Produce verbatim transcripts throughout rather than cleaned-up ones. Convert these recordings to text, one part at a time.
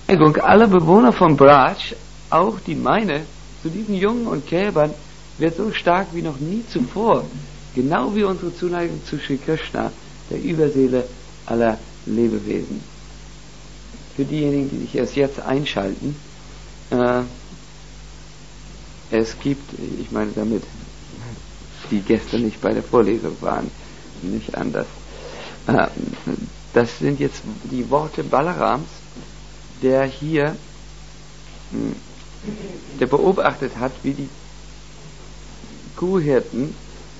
Zuneigung aller Bewohner von Braj, auch die meine, zu diesen Jungen und Kälbern wird so stark wie noch nie zuvor, genau wie unsere Zuneigung zu Sri Krishna, der Überseele aller Lebewesen. Für diejenigen, die sich erst jetzt einschalten, äh, es gibt, ich meine damit, die gestern nicht bei der Vorlesung waren, nicht anders, äh, das sind jetzt die Worte Balarams, der hier, der beobachtet hat, wie die Kuhhirten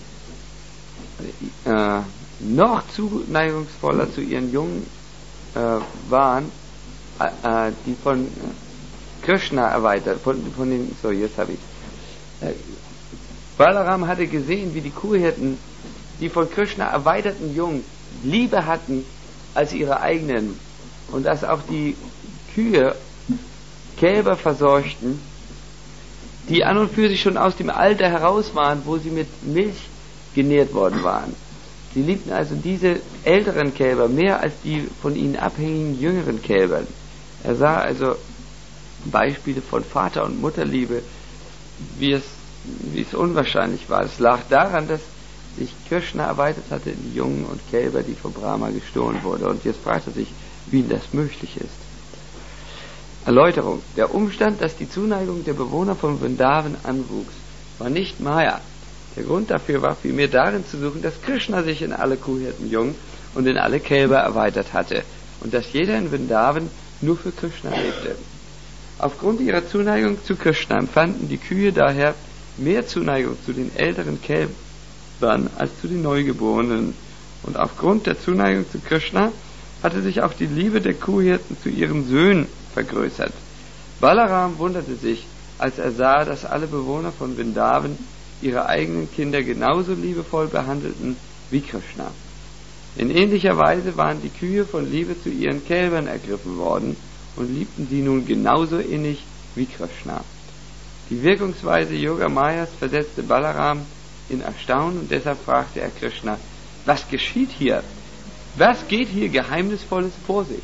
äh, noch zuneigungsvoller zu ihren Jungen äh, waren, äh, die von Krishna erweitert, von, von den, so jetzt habe ich, äh, Balaram hatte gesehen, wie die Kuhhirten, die von Krishna erweiterten Jungen, Liebe hatten als ihre eigenen, und dass auch die Kühe Kälber versorgten, die an und für sich schon aus dem Alter heraus waren, wo sie mit Milch genährt worden waren. Sie liebten also diese älteren Kälber mehr als die von ihnen abhängigen jüngeren Kälber. Er sah also Beispiele von Vater- und Mutterliebe, wie es, wie es unwahrscheinlich war. Es lag daran, dass sich Krishna erweitert hatte in die Jungen und Kälber, die von Brahma gestohlen wurde. Und jetzt fragt er sich, wie das möglich ist. Erläuterung. Der Umstand, dass die Zuneigung der Bewohner von Vrindavan anwuchs, war nicht Maya. Der Grund dafür war vielmehr darin zu suchen, dass Krishna sich in alle Kuhhirtenjungen und in alle Kälber erweitert hatte und dass jeder in Vrindavan nur für Krishna lebte. Aufgrund ihrer Zuneigung zu Krishna empfanden die Kühe daher mehr Zuneigung zu den älteren Kälbern als zu den Neugeborenen. Und aufgrund der Zuneigung zu Krishna hatte sich auch die Liebe der Kuhhirten zu ihren Söhnen vergrößert. Balaram wunderte sich, als er sah, dass alle Bewohner von Vrindavan ihre eigenen Kinder genauso liebevoll behandelten wie Krishna. In ähnlicher Weise waren die Kühe von Liebe zu ihren Kälbern ergriffen worden und liebten sie nun genauso innig wie Krishna. Die Wirkungsweise Yoga Mayas versetzte Balaram in Erstaunen und deshalb fragte er Krishna, was geschieht hier? Was geht hier Geheimnisvolles vor sich?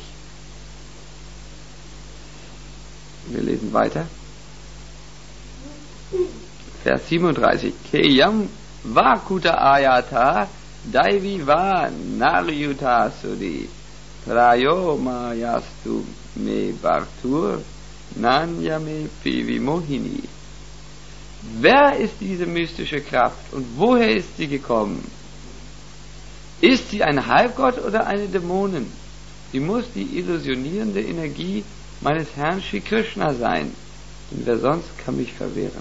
Wir lesen weiter. Vers siebenunddreißig. Keyam vakuta ayata daivi va naryuta sudi trayo mayastu me bartur nanyame pivi mohini. Wer ist diese mystische Kraft und woher ist sie gekommen? Ist sie ein Halbgott oder eine Dämonin? Sie muss die illusionierende Energie meines Herrn Shri Krishna sein, denn wer sonst kann mich verwehren?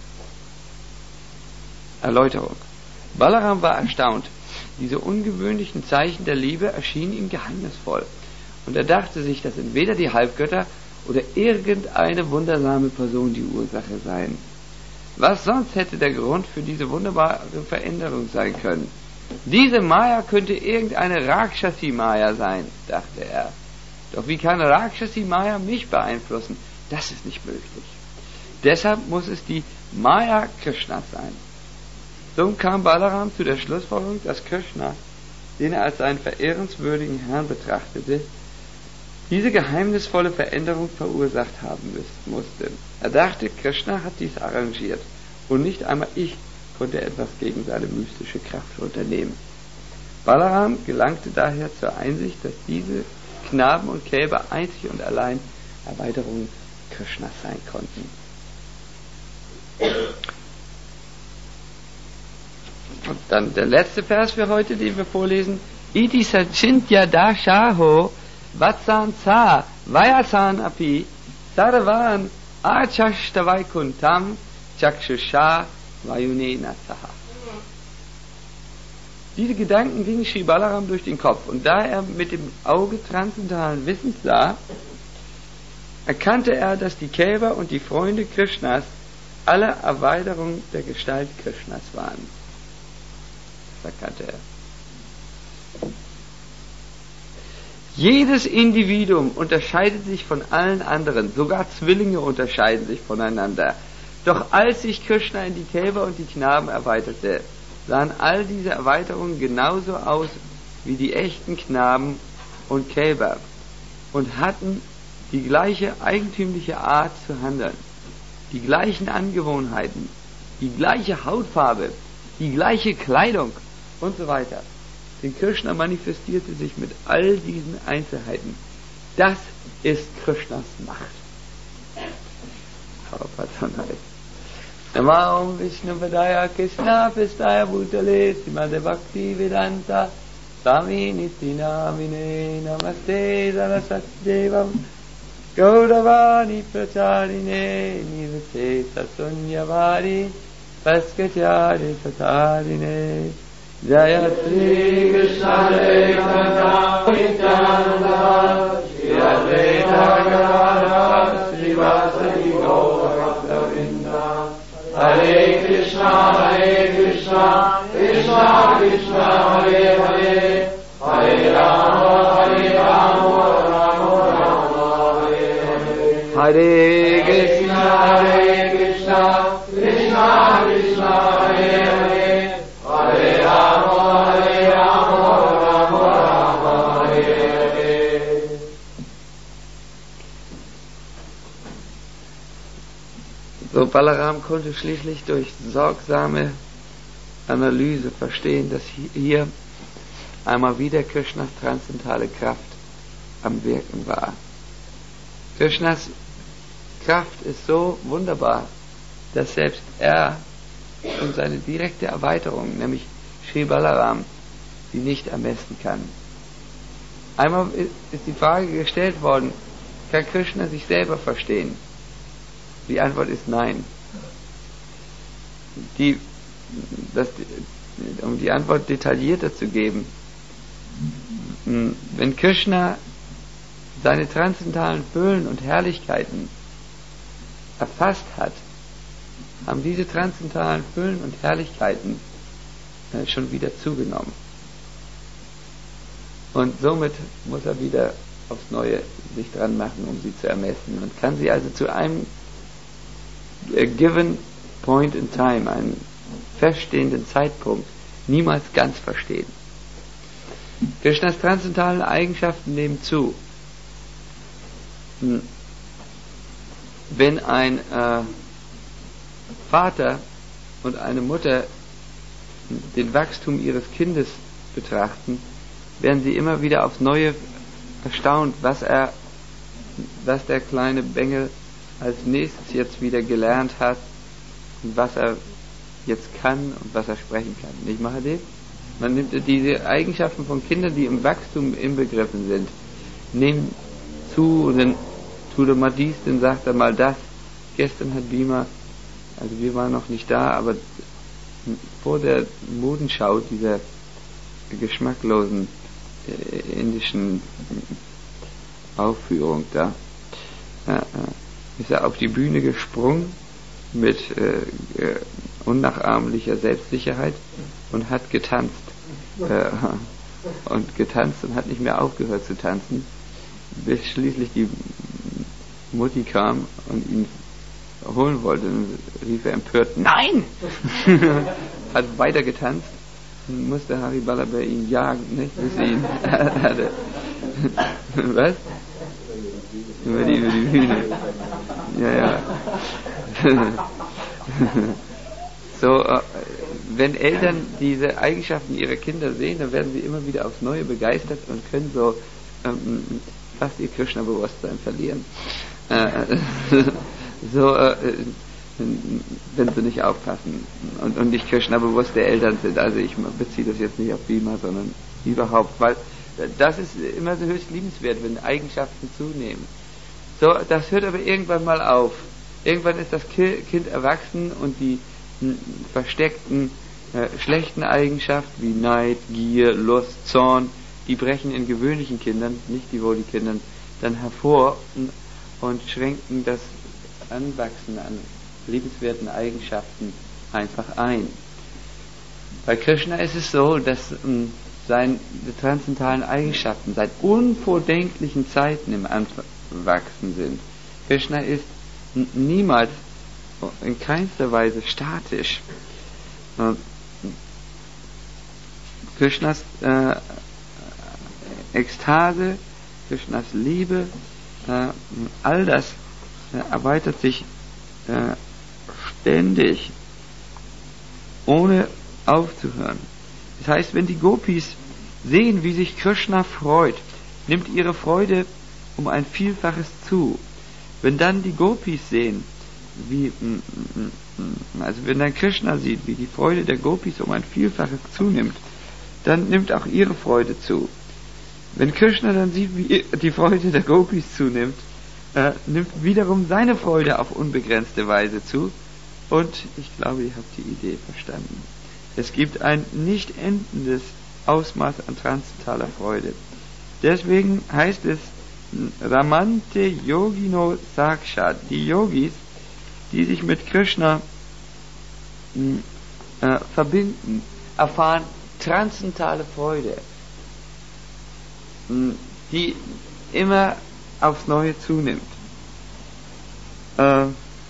Erläuterung. Balaram war erstaunt. Diese ungewöhnlichen Zeichen der Liebe erschienen ihm geheimnisvoll. Und er dachte sich, dass entweder die Halbgötter oder irgendeine wundersame Person die Ursache seien. Was sonst hätte der Grund für diese wunderbare Veränderung sein können? Diese Maya könnte irgendeine Rakshasi-Maya sein, dachte er. Doch wie kann Rakshasi-Maya mich beeinflussen? Das ist nicht möglich. Deshalb muss es die Maya Krishnas sein. So kam Balaram zu der Schlussfolgerung, dass Krishna, den er als seinen verehrenswürdigen Herrn betrachtete, diese geheimnisvolle Veränderung verursacht haben musste. Er dachte, Krishna hat dies arrangiert und nicht einmal ich konnte etwas gegen seine mystische Kraft unternehmen. Balaram gelangte daher zur Einsicht, dass diese Knaben und Kälber einzig und allein Erweiterungen Krishnas sein konnten. Und dann der letzte Vers für heute, den wir vorlesen. Iti sachintya dashaho vatsan sa vayasan api sarvan achashtavaikuntam chakshusha vayunena saha. Diese Gedanken gingen Sri Balaram durch den Kopf, und da er mit dem Auge transzendentalen Wissens sah, erkannte er, dass die Kälber und die Freunde Krishnas alle Erweiterungen der Gestalt Krishnas waren. Das erkannte er. Jedes Individuum unterscheidet sich von allen anderen, sogar Zwillinge unterscheiden sich voneinander. Doch als sich Krishna in die Kälber und die Knaben erweiterte, sahen all diese Erweiterungen genauso aus wie die echten Knaben und Kälber und hatten die gleiche eigentümliche Art zu handeln, die gleichen Angewohnheiten, die gleiche Hautfarbe, die gleiche Kleidung und so weiter. Denn Krishna manifestierte sich mit all diesen Einzelheiten. Das ist Krishnas Macht. Namo Vishnu Padaya Krishna Pistaya Bhutale Srimade Bhakti Vedanta Swami Niti Namine Namaste Saraswati Devam Gauravani Pracharine Nivase Sasunyavari Paskachari Satarine Jaya Sri Krishna Chaitanya Nityananda Shri Advaita Gadadhara Srivasadi Gaura Hare Krishna, Hare Krishna, Krishna Krishna, Hare Hare, Hare Rama, Hare Rama, Rama Rama, Hare Hare. Hare Krishna, Hare Krishna, Krishna Krishna, Hare Hare, Hare Rama, Hare Rama, Rama Rama, Hare Hare. So, Balaram konnte schließlich durch sorgsame Analyse verstehen, dass hier einmal wieder Krishnas transzendentale Kraft am Wirken war. Krishnas Kraft ist so wunderbar, dass selbst er und seine direkte Erweiterung, nämlich Sri Balaram, sie nicht ermessen kann. Einmal ist die Frage gestellt worden, kann Krishna sich selber verstehen? Die Antwort ist nein. Die, das, um die Antwort detaillierter zu geben, wenn Krishna seine transzendentalen Füllen und Herrlichkeiten erfasst hat, haben diese transzendentalen Füllen und Herrlichkeiten schon wieder zugenommen. Und somit muss er wieder aufs Neue sich dran machen, um sie zu ermessen, und kann sie also zu einem a given point in time, einen feststehenden Zeitpunkt, niemals ganz verstehen. Krishnas transzendentalen Eigenschaften nehmen zu. Wenn ein äh, Vater und eine Mutter den Wachstum ihres Kindes betrachten, werden sie immer wieder aufs Neue erstaunt, was er, was der kleine Bengel als nächstes jetzt wieder gelernt hat und was er jetzt kann und was er sprechen kann. Nicht, Mahadev? Man nimmt diese Eigenschaften von Kindern, die im Wachstum inbegriffen sind, nehmen zu, und dann tut er mal dies, dann sagt er mal das. Gestern hat Bhima, also wir waren noch nicht da, aber vor der Modenschau dieser geschmacklosen äh, indischen Aufführung da, äh, ist er auf die Bühne gesprungen mit äh, äh, unnachahmlicher Selbstsicherheit und hat getanzt. Äh, und getanzt und hat nicht mehr aufgehört zu tanzen, bis schließlich die Mutti kam und ihn holen wollte. Und rief er empört, nein! Hat weiter getanzt und musste Hari Ballabhai ihn jagen, nicht? Bis sie ihn hatte. Was? Über die, über die Bühne. Ja, ja. So, äh, wenn Eltern diese Eigenschaften ihrer Kinder sehen, dann werden sie immer wieder aufs Neue begeistert und können so ähm, fast ihr Krishna-Bewusstsein verlieren. Äh, so, äh, wenn sie nicht aufpassen und, und nicht Krishna-bewusste Eltern sind. Also ich beziehe das jetzt nicht auf Bhima, sondern überhaupt, weil das ist immer so höchst liebenswert, wenn Eigenschaften zunehmen. So, das hört aber irgendwann mal auf. Irgendwann ist das Kind erwachsen und die m, versteckten äh, schlechten Eigenschaften wie Neid, Gier, Lust, Zorn, die brechen in gewöhnlichen Kindern, nicht die Devotee-Kindern, dann hervor und, und schränken das Anwachsen an liebenswerten Eigenschaften einfach ein. Bei Krishna ist es so, dass m, seine transzendentalen Eigenschaften seit unvordenklichen Zeiten im Anwachsen sind. Krishna ist n- niemals in keinster Weise statisch. Äh, Krishnas äh, Ekstase, Krishnas Liebe äh, all das äh, erweitert sich äh, ständig, ohne aufzuhören. Das heißt, wenn die Gopis sehen, wie sich Krishna freut, nimmt ihre Freude um ein Vielfaches zu. Wenn dann die Gopis sehen, wie, also wenn dann Krishna sieht, wie die Freude der Gopis um ein Vielfaches zunimmt, dann nimmt auch ihre Freude zu. Wenn Krishna dann sieht, wie die Freude der Gopis zunimmt, äh, nimmt wiederum seine Freude auf unbegrenzte Weise zu. Und ich glaube, ihr habt die Idee verstanden. Es gibt ein nicht endendes Ausmaß an transzendentaler Freude. Deswegen heißt es Ramante Yogino Sakshat. Die Yogis, die sich mit Krishna äh, verbinden, erfahren transzendentale Freude, die immer aufs Neue zunimmt. Äh,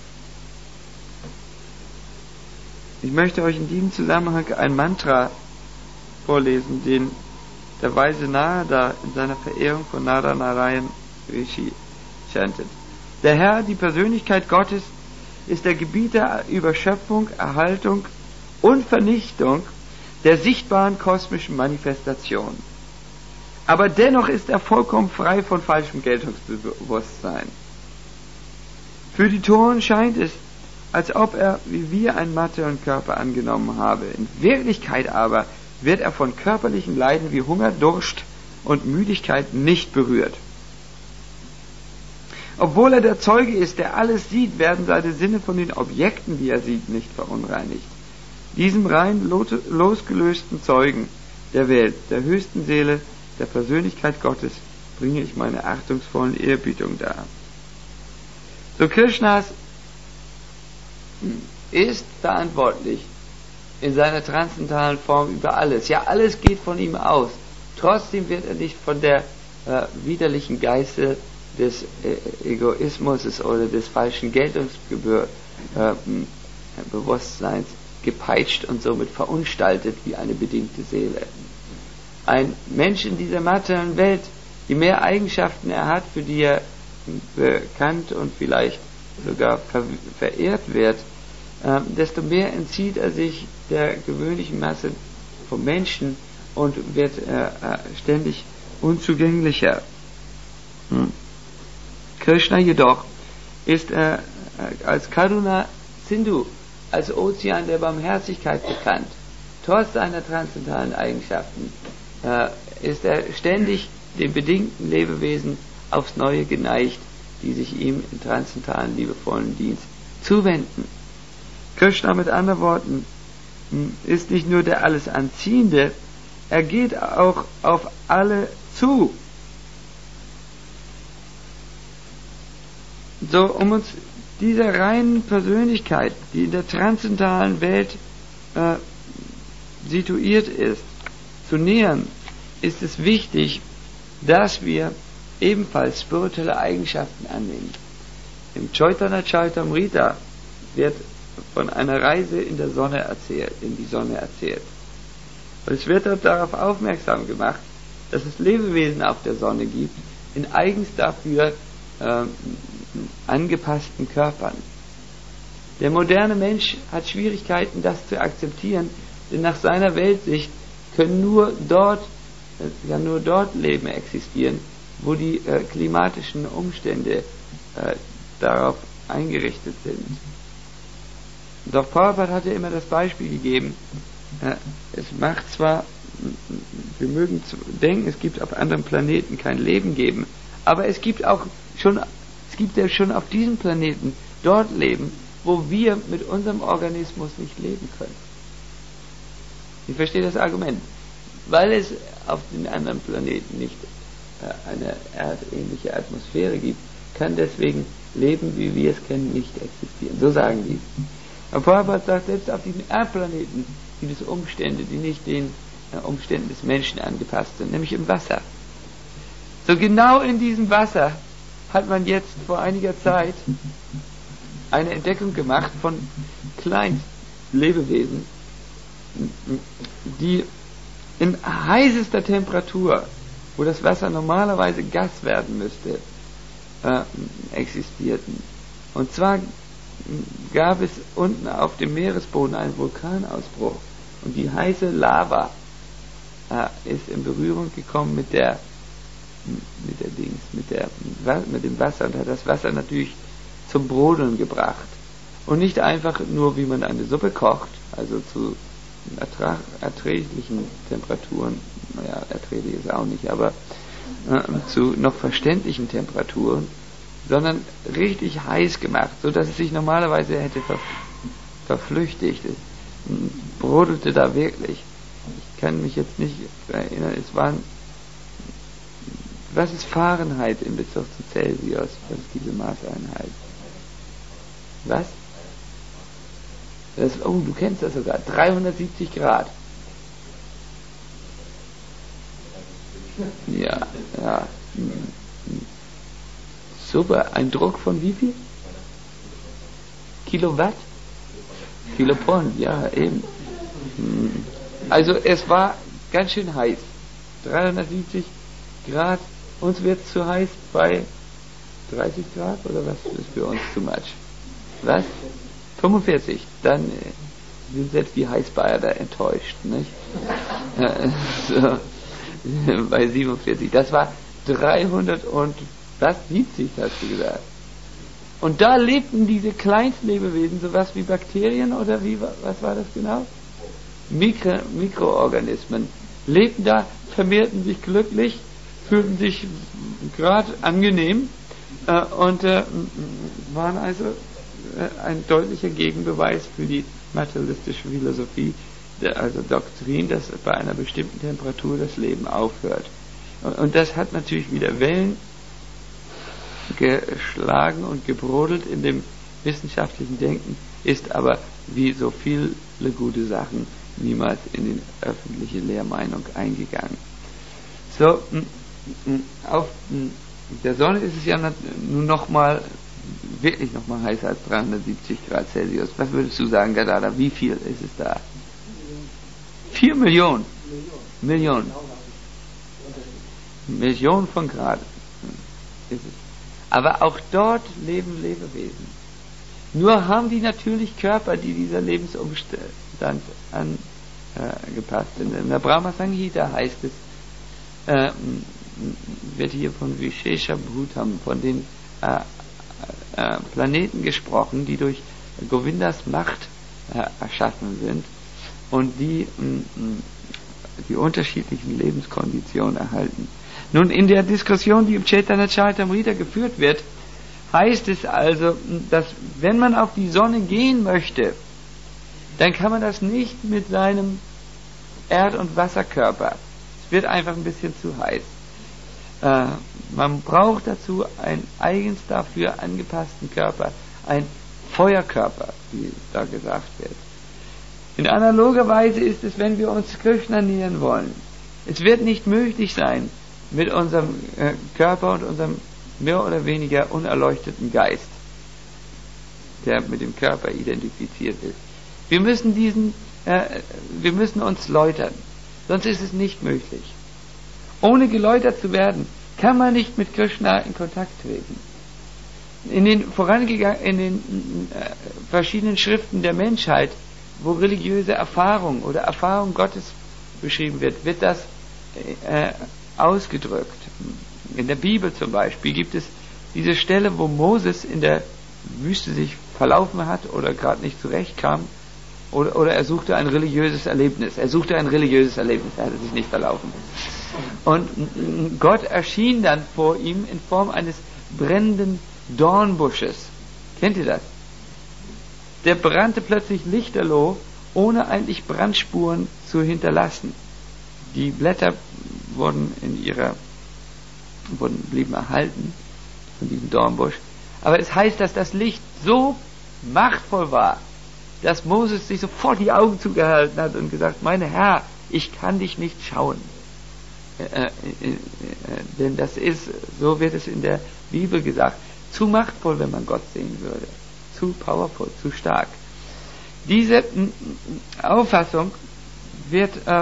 ich möchte euch in diesem Zusammenhang ein Mantra vorlesen, den der weise Narada in seiner Verehrung von Nara Narayan Rishi chantet. Der Herr, die Persönlichkeit Gottes, ist der Gebieter über Schöpfung, Erhaltung und Vernichtung der sichtbaren kosmischen Manifestation. Aber dennoch ist er vollkommen frei von falschem Geltungsbewusstsein. Für die Toren scheint es, als ob er wie wir einen materiellen Körper angenommen habe. In Wirklichkeit aber wird er von körperlichen Leiden wie Hunger, Durst und Müdigkeit nicht berührt. Obwohl er der Zeuge ist, der alles sieht, werden seine Sinne von den Objekten, die er sieht, nicht verunreinigt. Diesem rein losgelösten Zeugen der Welt, der höchsten Seele, der Persönlichkeit Gottes, bringe ich meine achtungsvollen Ehrerbietung dar. So Krishnas ist verantwortlich in seiner transzendentalen Form über alles. Ja, alles geht von ihm aus. Trotzdem wird er nicht von der äh, widerlichen Geißel des äh, Egoismus oder des falschen Geltungsbewusstseins äh, gepeitscht und somit verunstaltet wie eine bedingte Seele. Ein Mensch in dieser materiellen Welt, je mehr Eigenschaften er hat, für die er bekannt und vielleicht sogar ver- verehrt wird, äh, desto mehr entzieht er sich der gewöhnlichen Masse von Menschen und wird äh, ständig unzugänglicher. Hm. Krishna jedoch ist äh, als Karuna Sindhu, als Ozean der Barmherzigkeit bekannt. Trotz seiner transzendentalen Eigenschaften äh, ist er ständig den bedingten Lebewesen aufs Neue geneigt, die sich ihm in transzendentalen, liebevollen Dienst zuwenden. Krishna mit anderen Worten ist nicht nur der alles Anziehende, er geht auch auf alle zu. So, um uns dieser reinen Persönlichkeit, die in der transzendentalen Welt äh, situiert ist, zu nähern, ist es wichtig, dass wir ebenfalls spirituelle Eigenschaften annehmen. Im Chaitanya Charitamrita wird von einer Reise in der Sonne erzählt, in die Sonne erzählt. Und es wird dort darauf aufmerksam gemacht, dass es Lebewesen auf der Sonne gibt, in eigens dafür äh, angepassten Körpern. Der moderne Mensch hat Schwierigkeiten, das zu akzeptieren, denn nach seiner Weltsicht können nur dort, äh, ja nur dort Leben existieren, wo die äh, klimatischen Umstände äh, darauf eingerichtet sind. Doch Prabhupada hatte immer das Beispiel gegeben, äh, es macht zwar, wir mögen denken, es gibt auf anderen Planeten kein Leben geben, aber es gibt auch schon, es gibt ja schon auf diesem Planeten dort Leben, wo wir mit unserem Organismus nicht leben können. Ich verstehe das Argument. Weil es auf den anderen Planeten nicht äh, eine erdähnliche Atmosphäre gibt, kann deswegen Leben, wie wir es kennen, nicht existieren. So sagen die. Aber Prabhupada sagt, selbst auf diesem Erdplaneten gibt es Umstände, die nicht den äh, Umständen des Menschen angepasst sind, nämlich im Wasser. So genau in diesem Wasser hat man jetzt vor einiger Zeit eine Entdeckung gemacht von Kleinstlebewesen, die in heißester Temperatur, wo das Wasser normalerweise Gas werden müsste, äh, existierten. Und zwar gab es unten auf dem Meeresboden einen Vulkanausbruch und die heiße Lava äh, ist in Berührung gekommen mit der mit der Dings, mit der mit dem Wasser und hat das Wasser natürlich zum Brodeln gebracht. Und nicht einfach nur, wie man eine Suppe kocht, also zu ertrag, erträglichen Temperaturen, naja, erträglich ist auch nicht, aber äh, zu noch verständlichen Temperaturen, sondern richtig heiß gemacht, so dass es sich normalerweise hätte ver, verflüchtigt. Es brodelte da wirklich. Ich kann mich jetzt nicht erinnern, es waren, was ist Fahrenheit in Bezug zu Celsius? Was ist diese Maßeinheit? Was? Das, oh, du kennst das sogar. dreihundertsiebzig Grad. Ja, ja. Super. Ein Druck von wie viel? Kilowatt? Kilopond, ja, eben. Also es war ganz schön heiß. dreihundertsiebzig Grad. Uns wird es zu heiß bei dreißig Grad oder was ist für uns too much? Was? fünfundvierzig. Dann äh, sind selbst die Heißbayer da enttäuscht, nicht? Äh, so, bei siebenundvierzig. Das war dreihundert und was? siebzig hast du gesagt. Und da lebten diese Kleinstlebewesen, sowas wie Bakterien oder wie, was war das genau? Mikro, Mikroorganismen. Lebten da, vermehrten sich glücklich, fühlten sich gerade angenehm äh, und äh, waren also äh, ein deutlicher Gegenbeweis für die materialistische Philosophie, der, also Doktrin, dass bei einer bestimmten Temperatur das Leben aufhört. Und, und das hat natürlich wieder Wellen geschlagen und gebrodelt in dem wissenschaftlichen Denken, ist aber wie so viele gute Sachen niemals in die öffentliche Lehrmeinung eingegangen. So, auf der Sonne ist es ja nun nochmal, wirklich nochmal heißer als dreihundertsiebzig Grad Celsius. Was würdest du sagen, Gadada? Wie viel ist es da? Vier Millionen. Millionen. Millionen von Grad ist es. Aber auch dort leben Lebewesen. Nur haben die natürlich Körper, die dieser Lebensumstand angepasst sind. In der Brahma Samhita heißt es, äh, wird hier von Vishesha Bhutam, von den äh, äh, Planeten gesprochen, die durch Govindas Macht äh, erschaffen sind und die mh, die unterschiedlichen Lebenskonditionen erhalten. Nun, in der Diskussion, die im Chaitanya Charitamrita geführt wird, heißt es also, dass wenn man auf die Sonne gehen möchte, dann kann man das nicht mit seinem Erd- und Wasserkörper. Es wird einfach ein bisschen zu heiß. Äh, man braucht dazu einen eigens dafür angepassten Körper, ein Feuerkörper, wie da gesagt wird. In analoger Weise ist es, wenn wir uns Krishna nähern wollen. Es wird nicht möglich sein, mit unserem äh, Körper und unserem mehr oder weniger unerleuchteten Geist, der mit dem Körper identifiziert ist. Wir müssen diesen, äh, wir müssen uns läutern, sonst ist es nicht möglich. Ohne geläutert zu werden, kann man nicht mit Krishna in Kontakt treten. In den vorangegangenen, in den äh, verschiedenen Schriften der Menschheit, wo religiöse Erfahrung oder Erfahrung Gottes beschrieben wird, wird das äh, ausgedrückt. In der Bibel zum Beispiel gibt es diese Stelle, wo Moses in der Wüste sich verlaufen hat oder gerade nicht zurechtkam oder, oder er suchte ein religiöses Erlebnis. Er suchte ein religiöses Erlebnis, er hatte sich nicht verlaufen. Und Gott erschien dann vor ihm in Form eines brennenden Dornbusches. Kennt ihr das? Der brannte plötzlich lichterloh, ohne eigentlich Brandspuren zu hinterlassen. Die Blätter wurden in ihrer, wurden, blieben erhalten von diesem Dornbusch. Aber es heißt, dass das Licht so machtvoll war, dass Moses sich sofort die Augen zugehalten hat und gesagt, mein Herr, ich kann dich nicht schauen. Äh, äh, äh, denn das ist, so wird es in der Bibel gesagt, zu machtvoll, wenn man Gott sehen würde. Zu powerful, zu stark. Diese m, Auffassung wird äh,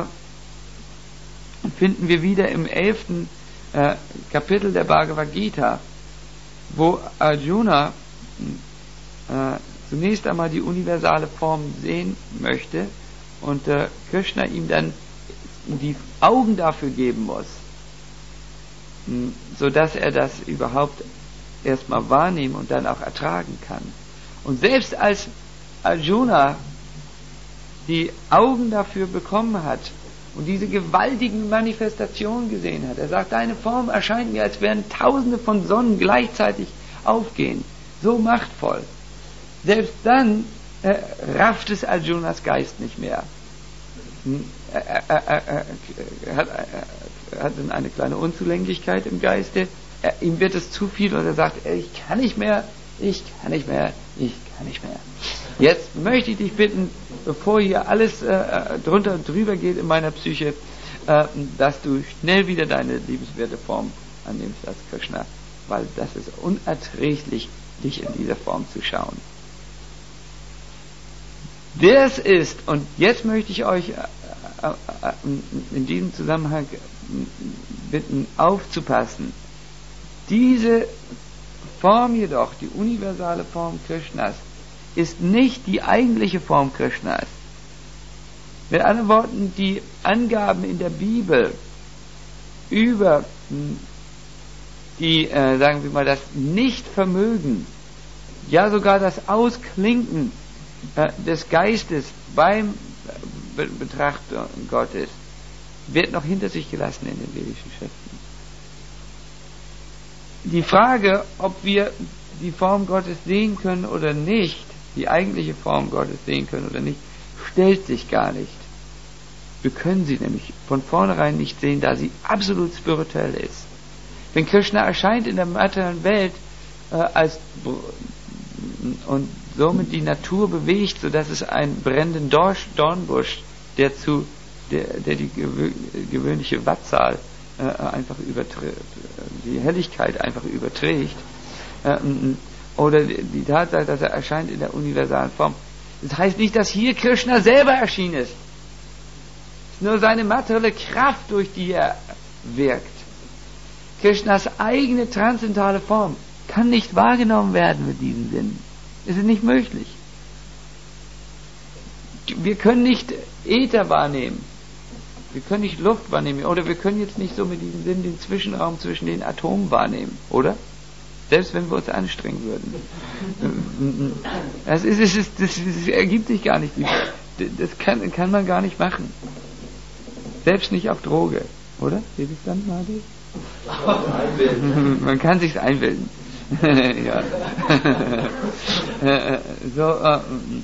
finden wir wieder im elften äh, Kapitel der Bhagavad Gita, wo Arjuna äh, zunächst einmal die universale Form sehen möchte und äh, Krishna ihm dann die Augen dafür geben muss, mh, sodass er das überhaupt erstmal wahrnehmen und dann auch ertragen kann. Und selbst als Arjuna die Augen dafür bekommen hat und diese gewaltigen Manifestationen gesehen hat, er sagt, deine Form erscheint mir, als wären tausende von Sonnen gleichzeitig aufgehen, so machtvoll. Selbst dann äh, rafft es Arjunas Geist nicht mehr. Er, er, er, er, er, hat, er hat eine kleine Unzulänglichkeit im Geiste, er, ihm wird es zu viel und er sagt, ich kann nicht mehr, ich kann nicht mehr, ich kann nicht mehr. Jetzt möchte ich dich bitten, bevor hier alles äh, drunter und drüber geht in meiner Psyche, äh, dass du schnell wieder deine liebenswerte Form annimmst als Krishna, weil das ist unerträglich, dich in dieser Form zu schauen. Das ist, und jetzt möchte ich euch in diesem Zusammenhang bitten, aufzupassen. Diese Form jedoch, die universale Form Krishnas, ist nicht die eigentliche Form Krishnas. Mit anderen Worten, die Angaben in der Bibel über die, äh, sagen wir mal, das Nichtvermögen, ja sogar das Ausklinken äh, des Geistes beim Be- Betrachten Gottes, wird noch hinter sich gelassen in den vedischen Schriften. Die Frage, ob wir die Form Gottes sehen können oder nicht, die eigentliche Form Gottes sehen können oder nicht, stellt sich gar nicht. Wir können sie nämlich von vornherein nicht sehen, da sie absolut spirituell ist. Wenn Krishna erscheint in der materiellen Welt äh, als und somit die Natur bewegt, sodass es einen brennenden Dorsch, Dornbusch, der zu der, der die gewö- gewöhnliche Wattzahl äh, einfach überträgt, die Helligkeit einfach überträgt, äh, oder die Tatsache, dass er erscheint in der universalen Form. Das heißt nicht, dass hier Krishna selber erschienen ist. Es ist nur seine materielle Kraft, durch die er wirkt. Krishnas eigene transzendentale Form kann nicht wahrgenommen werden mit diesen Sinnen. Es ist nicht möglich. Wir können nicht Äther wahrnehmen. Wir können nicht Luft wahrnehmen. Oder wir können jetzt nicht so mit diesem Sinn den Zwischenraum zwischen den Atomen wahrnehmen. Oder? Selbst wenn wir uns anstrengen würden. Das, ist, das, ist, das, das ergibt sich gar nicht. Das kann, kann man gar nicht machen. Selbst nicht auf Droge. Oder? Wie ist das dann, Martin? Man kann sich's einbilden. Ja. So, äh,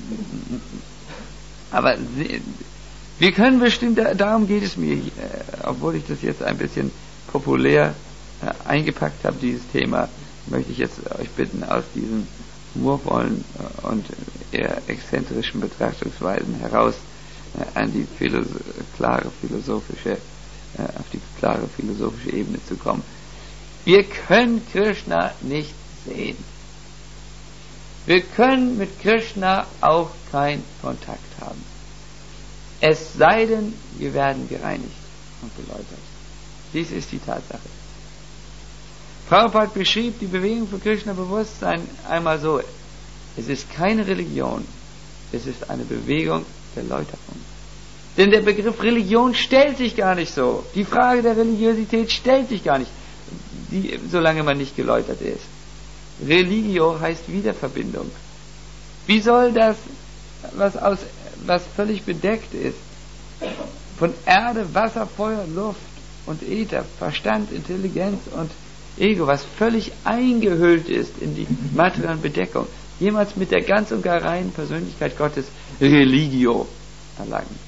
aber wir können bestimmt, darum geht es mir, äh, obwohl ich das jetzt ein bisschen populär äh, eingepackt habe, dieses Thema, möchte ich jetzt euch bitten, aus diesen humorvollen äh, und eher exzentrischen Betrachtungsweisen heraus äh, an die philo- klare philosophische, äh, auf die klare philosophische Ebene zu kommen. Wir können Krishna nicht sehen. Wir können mit Krishna auch keinen Kontakt haben. Es sei denn, wir werden gereinigt und geläutert. Dies ist die Tatsache. Prabhupada beschrieb die Bewegung für Krishna-Bewusstsein einmal so: Es ist keine Religion, es ist eine Bewegung der Läuterung. Denn der Begriff Religion stellt sich gar nicht so. Die Frage der Religiosität stellt sich gar nicht, die, solange man nicht geläutert ist. Religio heißt Wiederverbindung. Wie soll das, was, aus, was völlig bedeckt ist, von Erde, Wasser, Feuer, Luft und Äther, Verstand, Intelligenz und Ego, was völlig eingehüllt ist in die materielle Bedeckung, jemals mit der ganz und gar reinen Persönlichkeit Gottes Religio erlangen?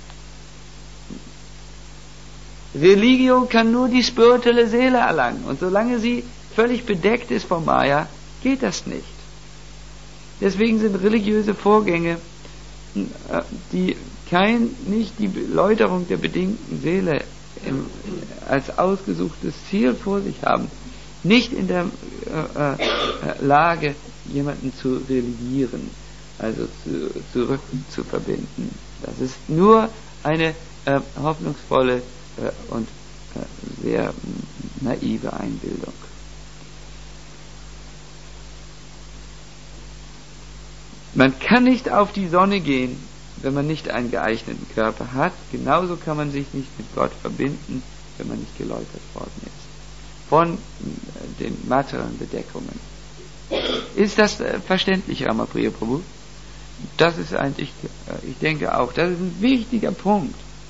Religio kann nur die spirituelle Seele erlangen. Und solange sie völlig bedeckt ist von Maya, geht das nicht. Deswegen sind religiöse Vorgänge, die kein, nicht die Läuterung der bedingten Seele im, als ausgesuchtes Ziel vor sich haben, nicht in der äh, äh, Lage, jemanden zu religieren, also zu, zurück zu verbinden. Das ist nur eine äh, hoffnungsvolle und äh, sehr naive Einbildung. Man kann nicht auf die Sonne gehen, wenn man nicht einen geeigneten Körper hat. Genauso kann man sich nicht mit Gott verbinden, wenn man nicht geläutert worden ist von den materiellen Bedeckungen. Ist das verständlich, Ramapriya Prabhu? Das ist eigentlich, ich denke auch, das ist ein wichtiger Punkt.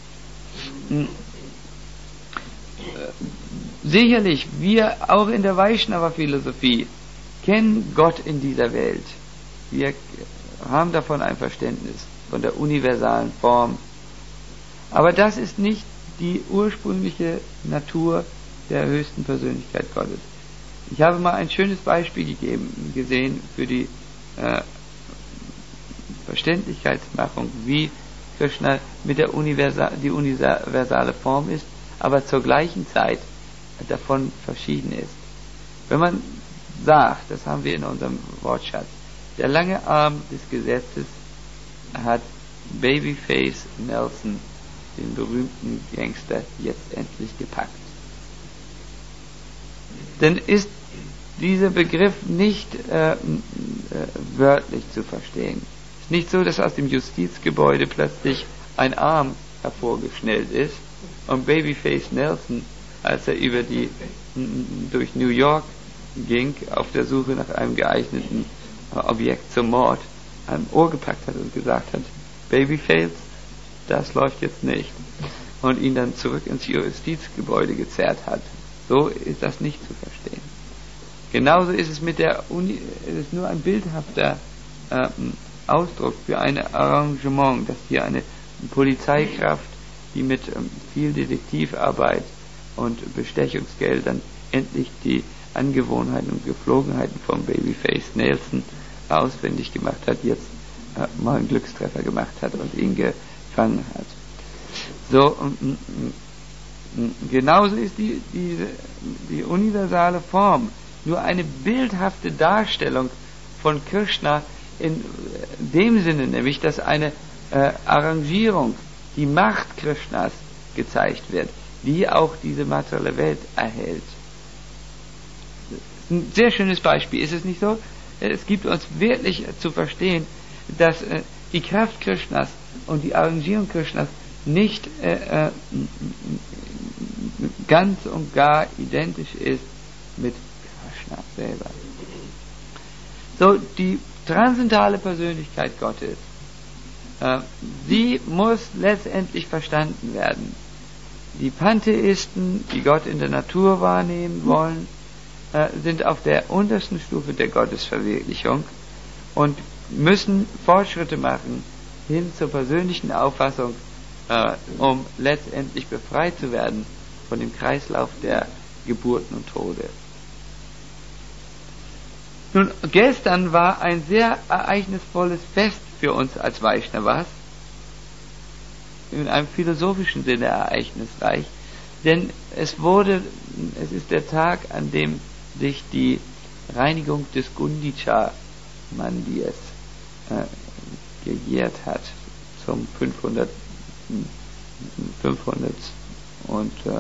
Sicherlich, wir auch in der Vaishnava-Philosophie kennen Gott in dieser Welt. Wir haben davon ein Verständnis, von der universalen Form. Aber das ist nicht die ursprüngliche Natur der höchsten Persönlichkeit Gottes. Ich habe mal ein schönes Beispiel gegeben, gesehen für die äh, Verständlichkeitsmachung, wie Krishna mit der Universa- die universale Form ist, aber zur gleichen Zeit davon verschieden ist. Wenn man sagt, das haben wir in unserem Wortschatz, der lange Arm des Gesetzes hat Babyface Nelson, den berühmten Gangster, jetzt endlich gepackt. Denn ist dieser Begriff nicht äh, äh, wörtlich zu verstehen. Es ist nicht so, dass aus dem Justizgebäude plötzlich ein Arm hervorgeschnellt ist und Babyface Nelson, als er über die durch New York ging, auf der Suche nach einem geeigneten äh, Objekt zum Mord, ein Ohr gepackt hat und gesagt hat, Babyface, das läuft jetzt nicht. Und ihn dann zurück ins Justizgebäude gezerrt hat. So ist das nicht zu verstehen. Genauso ist es mit der Uni, es ist nur ein bildhafter äh, Ausdruck für ein Arrangement, dass hier eine Polizeikraft, die mit ähm, viel Detektivarbeit und Bestechungsgeldern endlich die Angewohnheiten und Geflogenheiten von Babyface Nelson auswendig gemacht hat, jetzt äh, mal einen Glückstreffer gemacht hat und ihn gefangen hat. So, ähm, genauso ist die, diese, die universale Form nur eine bildhafte Darstellung von Krishna in dem Sinne, nämlich, dass eine äh, Arrangierung, die Macht Krishnas gezeigt wird, die auch diese materielle Welt erhält. Ein sehr schönes Beispiel, ist es nicht so? Es gibt uns wirklich zu verstehen, dass äh, die Kraft Krishnas und die Arrangierung Krishnas nicht äh, äh, ganz und gar identisch ist mit Krishna selber. So, die transzendentale Persönlichkeit Gottes, äh, sie muss letztendlich verstanden werden. Die Pantheisten, die Gott in der Natur wahrnehmen wollen, äh, sind auf der untersten Stufe der Gottesverwirklichung und müssen Fortschritte machen hin zur persönlichen Auffassung, äh, um letztendlich befreit zu werden von dem Kreislauf der Geburten und Tode. Nun, gestern war ein sehr ereignisvolles Fest für uns als Vaishnavas, in einem philosophischen Sinne ereignisreich, denn es wurde, es ist der Tag, an dem sich die Reinigung des Gundicha Mandirs äh, gejährt hat, zum fünfhundert, fünfhundert und äh,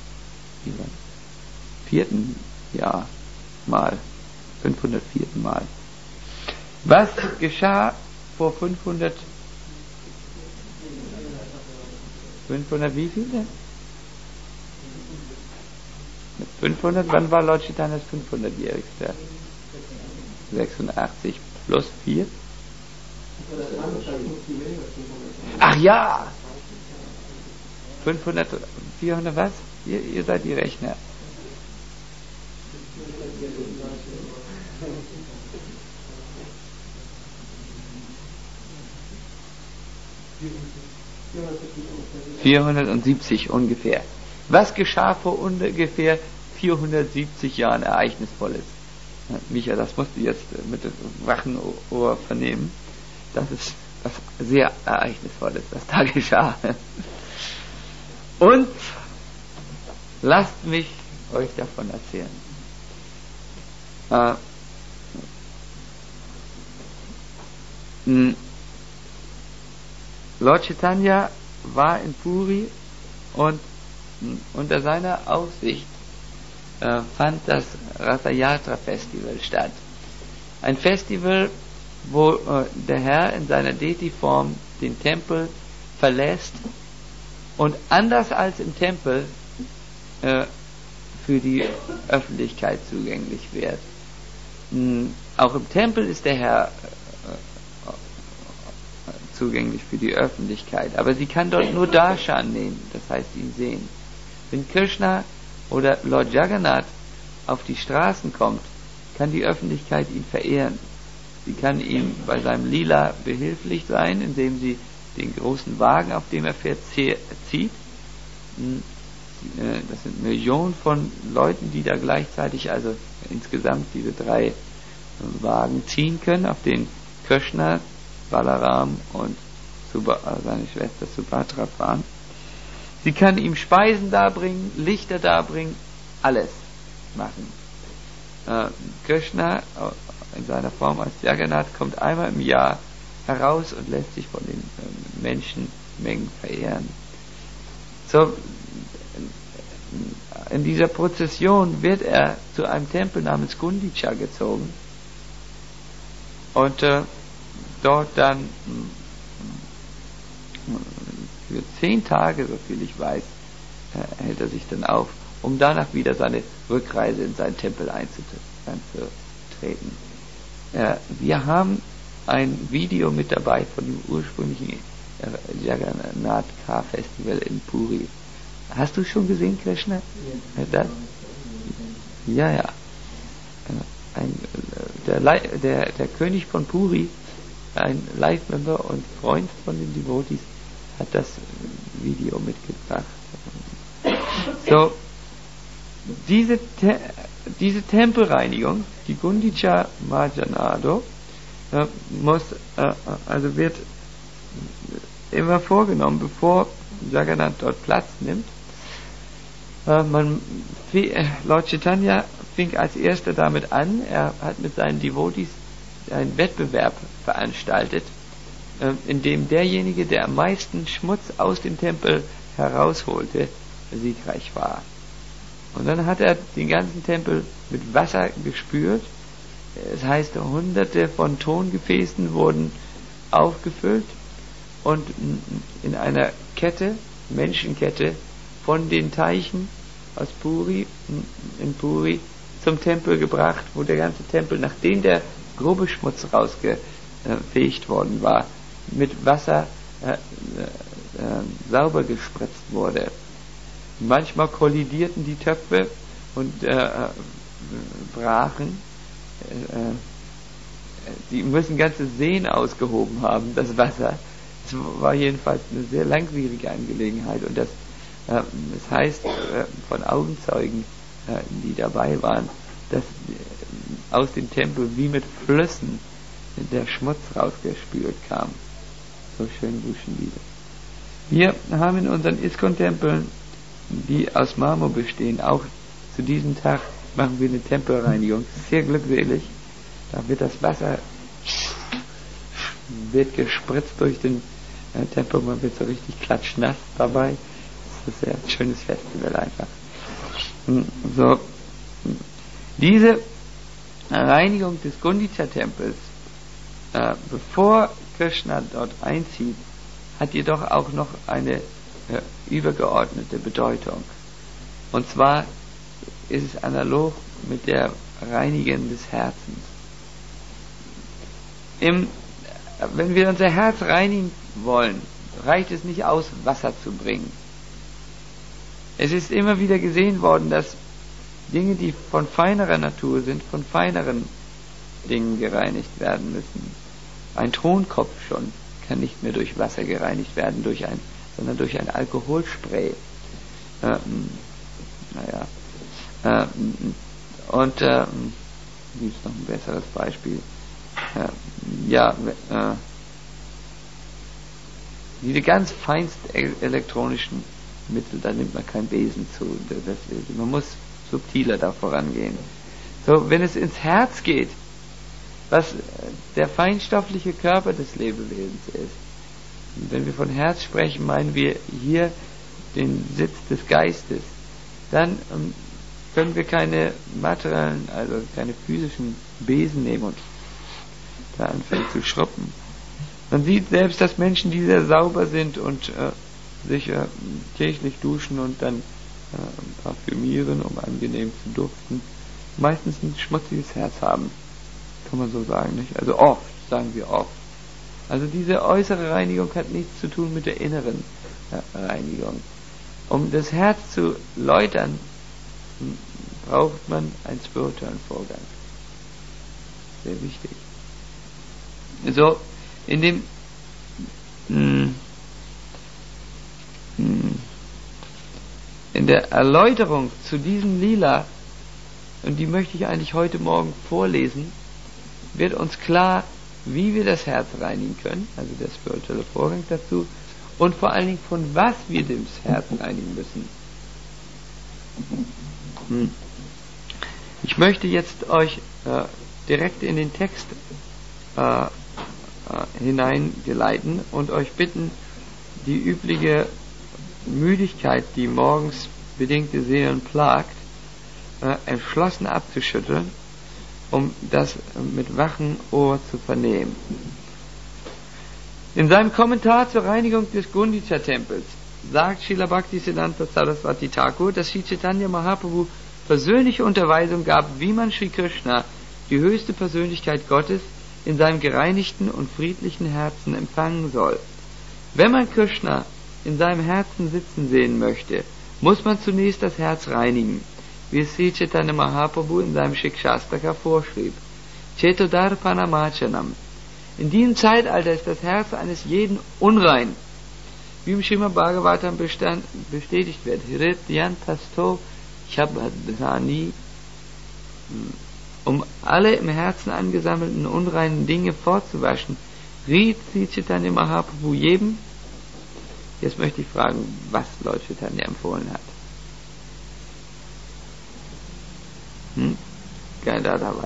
vierten Jahr mal, fünfhundertvierten Mal. Was geschah vor fünfhundert, fünfhundert wie viel denn? fünfhundert, wann war Lord Chaitanya's fünfhundertjährigster? sechsundachtzig plus vier? Ach ja! fünfhundert, vierhundert was? Ihr, ihr seid die Rechner. vierhundertsiebzig ungefähr. Was geschah vor ungefähr vierhundertsiebzig Jahren Ereignisvolles? Micha, das musst du jetzt mit dem wachen Ohr vernehmen. Das ist was sehr Ereignisvolles, was da geschah. Und lasst mich euch davon erzählen. Äh, Lord Chaitanya war in Puri und unter seiner Aufsicht äh, fand das Ratha Yatra Festival statt. Ein Festival, wo äh, der Herr in seiner Deity-Form den Tempel verlässt und anders als im Tempel äh, für die Öffentlichkeit zugänglich wird. Hm, auch im Tempel ist der Herr äh, zugänglich für die Öffentlichkeit, aber sie kann dort nur Darshan nehmen, das heißt ihn sehen. Wenn Krishna oder Lord Jagannath auf die Straßen kommt, kann die Öffentlichkeit ihn verehren. Sie kann ihm bei seinem Lila behilflich sein, indem sie den großen Wagen, auf dem er fährt, zieht. Das sind Millionen von Leuten, die da gleichzeitig, also insgesamt diese drei Wagen ziehen können, auf denen Krishna, Balaram und seine Schwester Subhadra fahren. Sie kann ihm Speisen darbringen, Lichter darbringen, alles machen. Äh, Krishna in seiner Form als Jagannath kommt einmal im Jahr heraus und lässt sich von den äh, Menschenmengen verehren. So, in dieser Prozession wird er zu einem Tempel namens Gundicha gezogen und äh, dort dann für zehn Tage, so viel ich weiß, äh, hält er sich dann auf, um danach wieder seine Rückreise in seinen Tempel einzutreten. Äh, wir haben ein Video mit dabei von dem ursprünglichen äh, Jagannath Car Festival in Puri. Hast du schon gesehen, Krishna? Ja, das? Ja, ja. Ein, der, der, der König von Puri, ein Live-Member und Freund von den Devotees, hat das Video mitgebracht. So, diese, Te- diese Tempelreinigung, die Gundicha Marjanado, äh, muss, äh, also wird immer vorgenommen, bevor Jagannath dort Platz nimmt. Äh, man, Lord Chaitanya fing als erster damit an. Er hat mit seinen Devotees einen Wettbewerb veranstaltet, äh, in dem derjenige, der am meisten Schmutz aus dem Tempel herausholte, siegreich war. Und dann hat er den ganzen Tempel mit Wasser gespült. Es heißt, hunderte von Tongefäßen wurden aufgefüllt und in einer Kette, Menschenkette, von den Teichen aus Puri, in Puri, zum Tempel gebracht, wo der ganze Tempel, nachdem der grobe Schmutz rausgefegt worden war, mit Wasser äh, äh, sauber gespritzt wurde. Manchmal kollidierten die Töpfe und äh, brachen. Äh, die müssen ganze Seen ausgehoben haben, das Wasser. Es war jedenfalls eine sehr langwierige Angelegenheit. Und das, äh, das heißt äh, von Augenzeugen, äh, die dabei waren, dass äh, aus dem Tempel wie mit Flüssen der Schmutz rausgespült kam. So schön wuschen die. Wir haben in unseren ISKCON-Tempeln, die aus Marmor bestehen, auch zu diesem Tag machen wir eine Tempelreinigung. Sehr glückselig. Da wird das Wasser wird gespritzt durch den äh, Tempel, man wird so richtig klatschnass dabei. Das ist ein schönes Festival einfach. So, diese Reinigung des Gundicha-Tempels, äh, bevor Krishna dort einzieht, hat jedoch auch noch eine äh, übergeordnete Bedeutung. Und zwar ist es analog mit der Reinigung des Herzens. Im, wenn wir unser Herz reinigen wollen, reicht es nicht aus, Wasser zu bringen. Es ist immer wieder gesehen worden, dass Dinge, die von feinerer Natur sind, von feineren Dingen gereinigt werden müssen. Ein Thronkopf schon kann nicht mehr durch Wasser gereinigt werden, durch ein, sondern durch ein Alkoholspray. Ähm, naja. Ähm, und ähm, gibt es noch ein besseres Beispiel? Äh, ja, äh, diese ganz feinst elektronischen Mittel, da nimmt man kein Besen zu. Das, das, man muss subtiler da vorangehen. So, wenn es ins Herz geht, was der feinstoffliche Körper des Lebewesens ist. Und wenn wir von Herz sprechen, meinen wir hier den Sitz des Geistes. Dann ähm, können wir keine materiellen, also keine physischen Besen nehmen und Wasser anfängt zu schruppen. Man sieht selbst, dass Menschen, die sehr sauber sind und äh, sich äh, täglich duschen und dann äh, parfümieren, um angenehm zu duften, meistens ein schmutziges Herz haben. Kann man so sagen, nicht? Also oft, sagen wir oft. Also diese äußere Reinigung hat nichts zu tun mit der inneren äh, Reinigung. Um das Herz zu läutern, braucht man einen spirituellen Vorgang. Sehr wichtig. So, in dem mh, mh, in der Erläuterung zu diesem Lila, und die möchte ich eigentlich heute Morgen vorlesen, wird uns klar, wie wir das Herz reinigen können, also der spirituelle Vorgang dazu, und vor allen Dingen von was wir das Herz reinigen müssen. Hm. Ich möchte jetzt euch äh, direkt in den Text äh, äh, hineingeleiten und euch bitten, die übliche Müdigkeit, die morgens bedingte Seelen plagt, äh, entschlossen abzuschütteln, um das mit wachem Ohr zu vernehmen. In seinem Kommentar zur Reinigung des Gundicha-Tempels sagt Srila Bhaktisiddhanta Saraswati Thakur, dass Sri Chaitanya Mahaprabhu persönliche Unterweisung gab, wie man Sri Krishna, die höchste Persönlichkeit Gottes, in seinem gereinigten und friedlichen Herzen empfangen soll. Wenn man Krishna in seinem Herzen sitzen sehen möchte, muss man zunächst das Herz reinigen, wie es Sri Chaitanya Mahaprabhu in seinem Shikshastaka vorschrieb. Chetodarpanamachanam. In diesem Zeitalter ist das Herz eines jeden unrein, wie im Srimad Bhagavatam bestand, bestätigt wird. Hridyantasto Chabdhani. Um alle im Herzen angesammelten unreinen Dinge fortzuwaschen, riet Sri Chaitanya Mahaprabhu jedem. Jetzt möchte ich fragen, was Lord Chaitanya empfohlen hat. Hm? Keiner da dabei.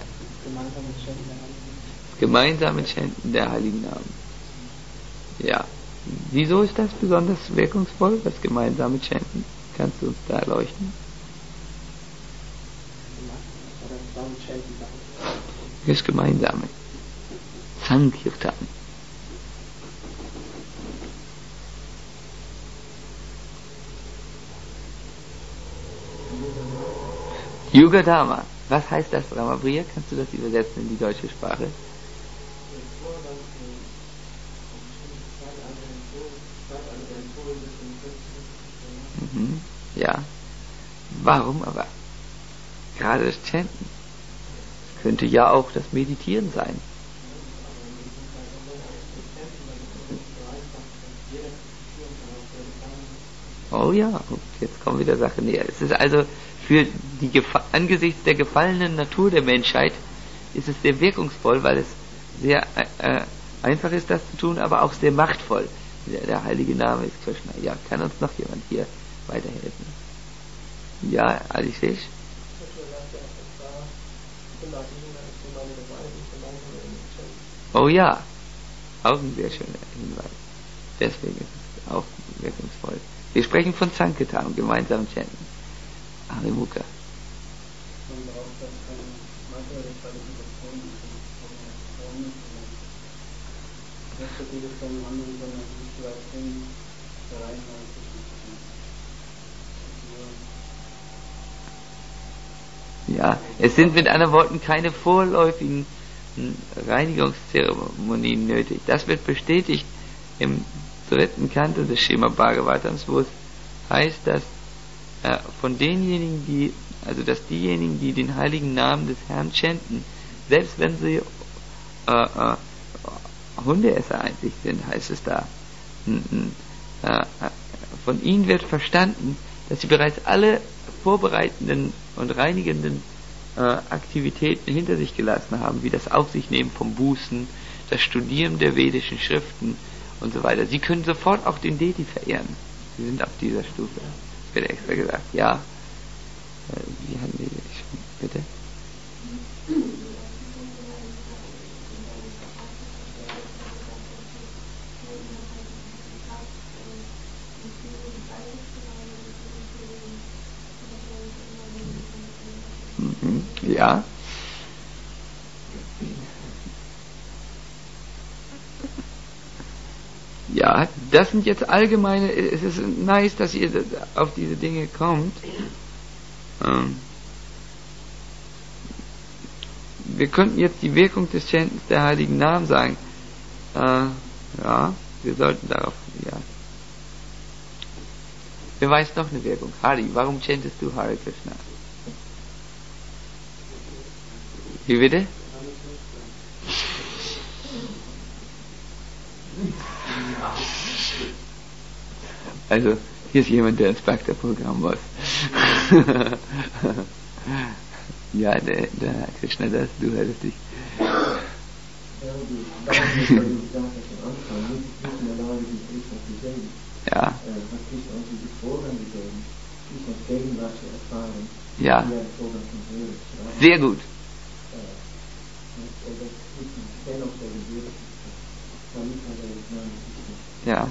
Das gemeinsame Chanten der Heiligen Namen. Ja. Wieso ist das besonders wirkungsvoll, das gemeinsame Chanten? Kannst du uns da erleuchten? Das gemeinsame. Sankirtan. Yugadharma. Was heißt das, Ramapriya? Kannst du das übersetzen in die deutsche Sprache? Mhm. Ja. Warum aber? Gerade das Chanten. Das könnte ja auch das Meditieren sein. Oh ja, jetzt kommen wir der Sache näher. Es ist also für die Gefa- angesichts der gefallenen Natur der Menschheit ist es sehr wirkungsvoll, weil es sehr äh, einfach ist, das zu tun, aber auch sehr machtvoll. Der, der heilige Name ist Krishna. Ja, kann uns noch jemand hier weiterhelfen? Ja, Alishesh? Oh ja, auch ein sehr schöner Hinweis. Deswegen ist es auch wirkungsvoll. Wir sprechen von Sankirtan, gemeinsam chanten. Harimuka. Ja, es sind mit anderen Worten keine vorläufigen Reinigungszeremonien nötig. Das wird bestätigt im dritten Kanto des Srimad Bhagavatams, wo es heißt, dass äh, von denjenigen, die, also dass diejenigen, die den heiligen Namen des Herrn chanten, selbst wenn sie äh, äh, Hundeesser einzig sind, heißt es da, äh, von ihnen wird verstanden, dass sie bereits alle vorbereitenden und reinigenden äh, Aktivitäten hinter sich gelassen haben, wie das Auf sich nehmen vom Bußen, das Studieren der vedischen Schriften und so weiter. Sie können sofort auch den Deity verehren. Sie sind auf dieser Stufe. Das wird extra gesagt. Ja. Äh, wie haben die bitte? Ja. Ja, das sind jetzt allgemeine, es ist nice, dass ihr auf diese Dinge kommt. Ähm, wir könnten jetzt die Wirkung des Chantens der heiligen Namen sagen. Äh, ja, wir sollten darauf, ja. Wer weiß noch eine Wirkung? Hari, warum chantest du Hare Krishna? Wie bitte? Also, hier ist jemand, der ins Bhakta-Programm muss. Ja, der, der Krishna, das, du hättest dich. Ja. Ja. Sehr gut. Ja.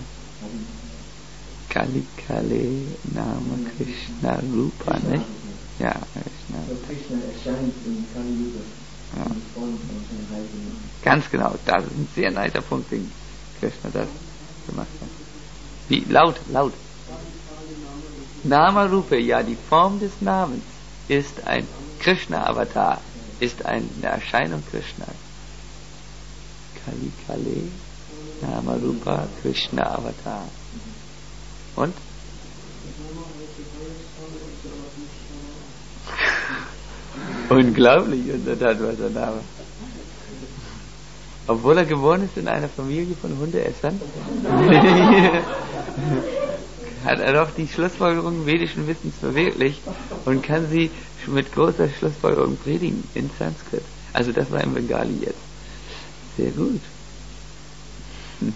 Kali Kale Nama Krishna Rupa, nicht? Ja, Krishna. Krishna erscheint in Kali Yuga. Ja. Ganz genau, das ist ein sehr neiter Punkt, den Krishna das gemacht hat. Wie? Laut, laut. Nama Rupa, ja, die Form des Namens ist ein Krishna-Avatar, ist eine Erscheinung Krishnas. Kali Kale Nama Rupa Krishna-Avatar. Und? Unglaublich, und das war der Name. Obwohl er geboren ist in einer Familie von Hundeessern, hat er doch die Schlussfolgerungen vedischen Wissens verwirklicht und kann sie mit großer Schlussfolgerung predigen in Sanskrit. Also das war im Bengali jetzt. Sehr gut. Hm.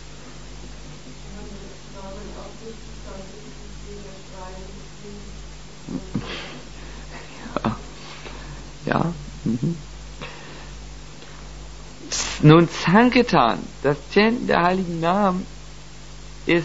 Ja. Ja. Mhm. Nun, Sankirtan, das Chanten der heiligen Namen, ist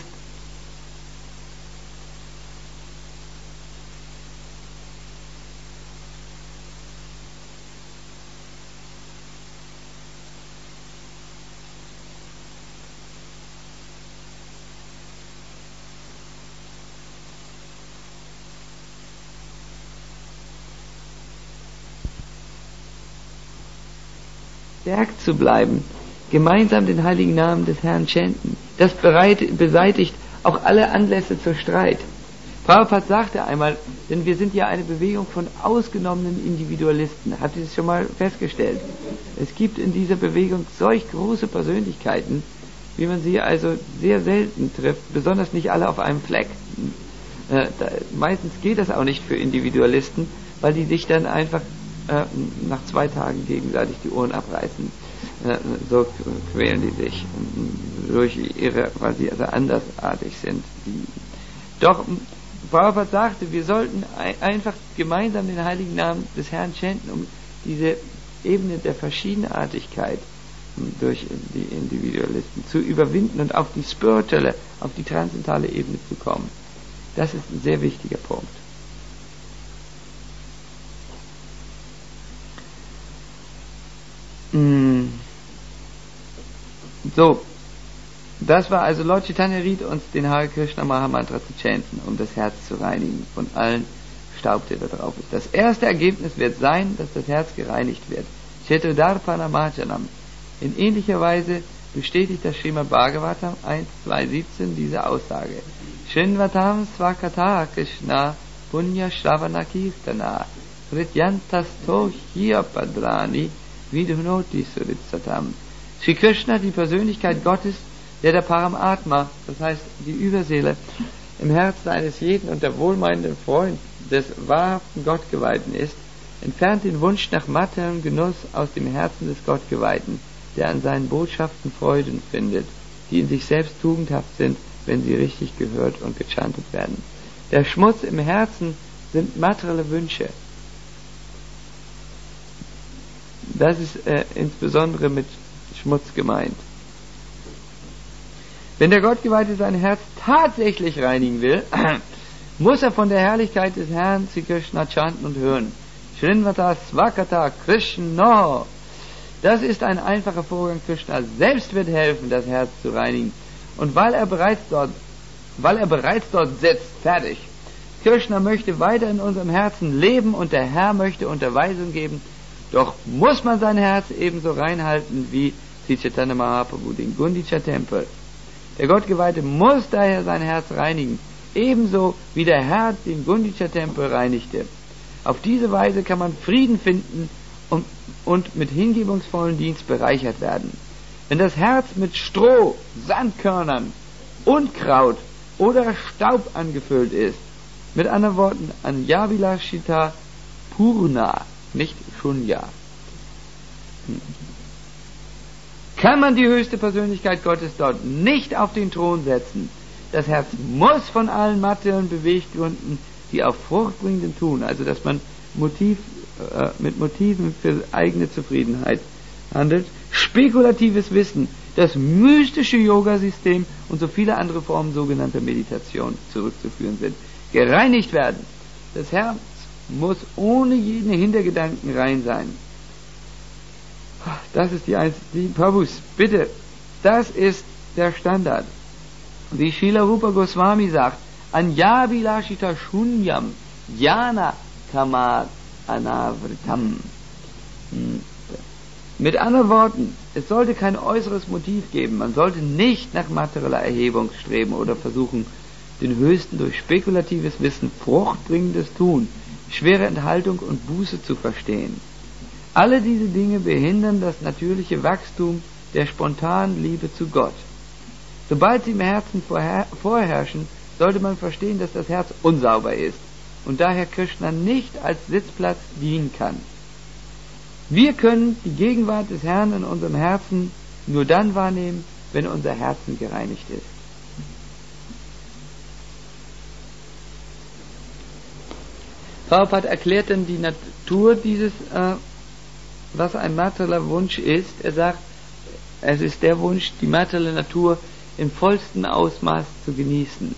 stärkt zu bleiben, gemeinsam den heiligen Namen des Herrn chanten. Das bereit, beseitigt auch alle Anlässe zur Streit. Prabhupada sagte einmal, denn wir sind ja eine Bewegung von ausgenommenen Individualisten. Habt ihr das schon mal festgestellt? Es gibt in dieser Bewegung solch große Persönlichkeiten, wie man sie also sehr selten trifft, besonders nicht alle auf einem Fleck. Äh, da, meistens geht das auch nicht für Individualisten, weil die sich dann einfach äh, nach zwei Tagen gegenseitig die Ohren abreißen. Äh, so quälen die sich äh, durch ihre, weil sie also andersartig sind. Die, doch Prabhupada sagte, wir sollten ein, einfach gemeinsam den heiligen Namen des Herrn chanten, um diese Ebene der Verschiedenartigkeit durch die Individualisten zu überwinden und auf die spirituelle, auf die transzendentale Ebene zu kommen. Das ist ein sehr wichtiger Punkt. So, das war also, Lord Chaitanya riet uns, den Hare Krishna Mahamantra zu chanten, um das Herz zu reinigen von allen Staub, der da drauf ist. Das erste Ergebnis wird sein, dass das Herz gereinigt wird. Chetodarpana Majanam. In ähnlicher Weise bestätigt das Srimad Bhagavatam eins zwei siebzehn diese Aussage. Shrinvatam Svakata Krishna Punya Shravana Kirtana Prityantasto Hyapadrani Vidunoti Suritsatam. Sri Krishna, die Persönlichkeit Gottes, der der Paramatma, das heißt die Überseele, im Herzen eines jeden und der wohlmeinenden Freund des wahrhaften Gottgeweihten ist, entfernt den Wunsch nach materiellem Genuss aus dem Herzen des Gottgeweihten, der an seinen Botschaften Freuden findet, die in sich selbst tugendhaft sind, wenn sie richtig gehört und gechantet werden. Der Schmutz im Herzen sind materielle Wünsche. Das ist äh, insbesondere mit Schmutz gemeint. Wenn der Gottgeweihte sein Herz tatsächlich reinigen will, muss er von der Herrlichkeit des Herrn Sri Krishna chanten und hören. Shrinvata Svakata Krishna. Das ist ein einfacher Vorgang. Krishna selbst wird helfen, das Herz zu reinigen. Und weil er bereits dort, weil er bereits dort sitzt, fertig. Krishna möchte weiter in unserem Herzen leben und der Herr möchte Unterweisung geben. Doch muss man sein Herz ebenso reinhalten wie Sri Chaitanya Mahaprabhu, den Gundicha-Tempel. Der Gottgeweihte muss daher sein Herz reinigen, ebenso wie der Herr den Gundicha-Tempel reinigte. Auf diese Weise kann man Frieden finden und, und mit hingebungsvollen Dienst bereichert werden. Wenn das Herz mit Stroh, Sandkörnern, Unkraut oder Staub angefüllt ist, mit anderen Worten, Anyavilashita Purna, nicht Shunya, kann man die höchste Persönlichkeit Gottes dort nicht auf den Thron setzen. Das Herz muss von allen materiellen Beweggründen, die auf fruchtbringenden tun, also dass man Motiv, äh, mit Motiven für eigene Zufriedenheit handelt, spekulatives Wissen, das mystische Yoga-System und so viele andere Formen sogenannter Meditation zurückzuführen sind, gereinigt werden. Das Herz muss ohne jeden Hintergedanken rein sein. Das ist die einzige, die Prabhus, bitte, das ist der Standard. Wie Srila Rupa Goswami sagt, Anyavilashita Shunyam Jnana Kamat Anavritam. Mit anderen Worten, es sollte kein äußeres Motiv geben. Man sollte nicht nach materieller Erhebung streben oder versuchen, den Höchsten durch spekulatives Wissen fruchtbringendes Tun, schwere Enthaltung und Buße zu verstehen. Alle diese Dinge behindern das natürliche Wachstum der spontanen Liebe zu Gott. Sobald sie im Herzen vorher- vorherrschen, sollte man verstehen, dass das Herz unsauber ist und daher Krishna nicht als Sitzplatz dienen kann. Wir können die Gegenwart des Herrn in unserem Herzen nur dann wahrnehmen, wenn unser Herzen gereinigt ist. Prabhupada erklärt dann die Natur dieses, äh, was ein materieller Wunsch ist. Er sagt, es ist der Wunsch, die materielle Natur im vollsten Ausmaß zu genießen.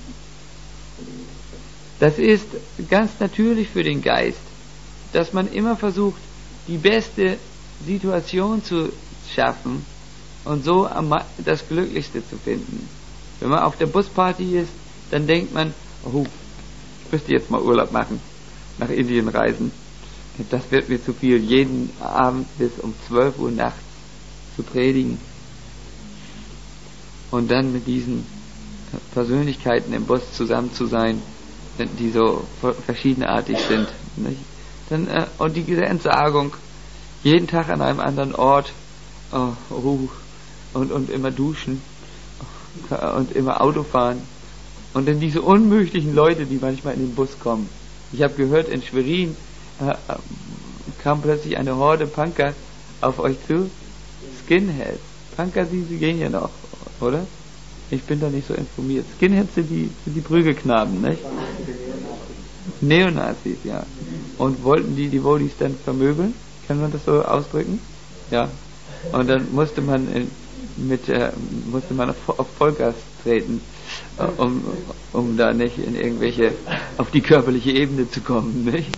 Das ist ganz natürlich für den Geist, dass man immer versucht, die beste Situation zu schaffen und so das Glücklichste zu finden. Wenn man auf der Busparty ist, dann denkt man, oh, ich müsste jetzt mal Urlaub machen, nach Indien reisen. Das wird mir zu viel, jeden Abend bis um zwölf Uhr nachts zu predigen und dann mit diesen Persönlichkeiten im Bus zusammen zu sein, die so verschiedenartig sind. Nicht? Dann, äh, und diese Entsagung, jeden Tag an einem anderen Ort, oh, oh, und, und immer duschen und immer Auto fahren und dann diese unmöglichen Leute, die manchmal in den Bus kommen. Ich habe gehört, in Schwerin äh, kam plötzlich eine Horde Punker auf euch zu. Skinheads. Punker, die, die gehen ja noch, oder? Ich bin da nicht so informiert. Skinheads sind die, sind die Prügelknaben, nicht? Neonazis, ja. Und wollten die Devotees dann vermöbeln? Kann man das so ausdrücken? Ja. Und dann musste man in, mit äh, musste man auf, auf Vollgas treten, äh, um um da nicht in irgendwelche auf die körperliche Ebene zu kommen, nicht?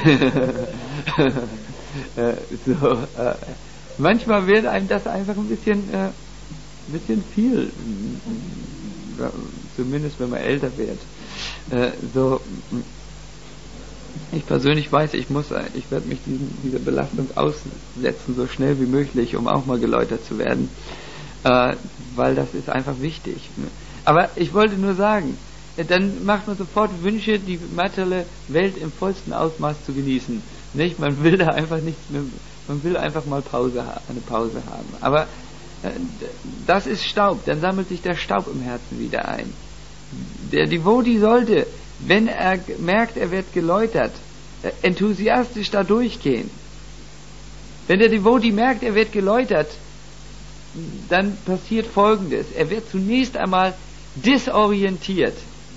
äh, so, äh, manchmal wird einem das einfach ein bisschen äh, ein bisschen viel, zumindest wenn man älter wird. Äh, so Ich persönlich weiß, ich muss, ich werde mich diesen, dieser Belastung aussetzen, so schnell wie möglich, um auch mal geläutert zu werden, äh, weil das ist einfach wichtig. Aber ich wollte nur sagen, dann macht man sofort Wünsche, die materielle Welt im vollsten Ausmaß zu genießen. Nicht? Man will da einfach nichts mehr, man will einfach mal Pause, eine Pause haben. Aber äh, das ist Staub, dann sammelt sich der Staub im Herzen wieder ein. Der Devotee sollte, wenn er merkt, er wird geläutert, enthusiastisch da durchgehen. Wenn der Devotee merkt, er wird geläutert, dann passiert Folgendes. Er wird zunächst einmal disorientiert.